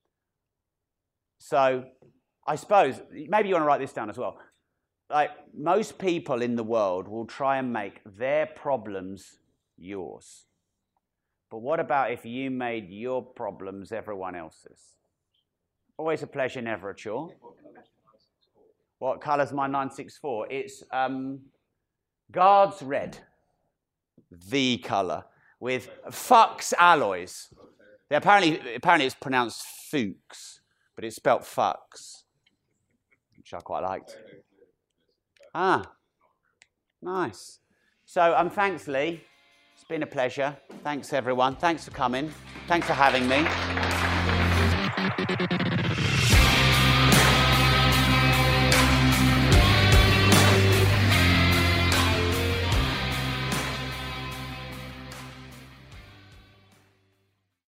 So I suppose, maybe you want to write this down as well. Like, most people in the world will try and make their problems yours. But what about if you made your problems everyone else's? Always a pleasure, never a chore. What colour's my nine six four? It's um, Guards Red, the colour, with Fuchs alloys. They apparently, apparently it's pronounced Fuchs, but it's spelt Fuchs, which I quite liked. Ah, nice. So um, thanks, Lee. It's been a pleasure. Thanks, everyone. Thanks for coming. Thanks for having me.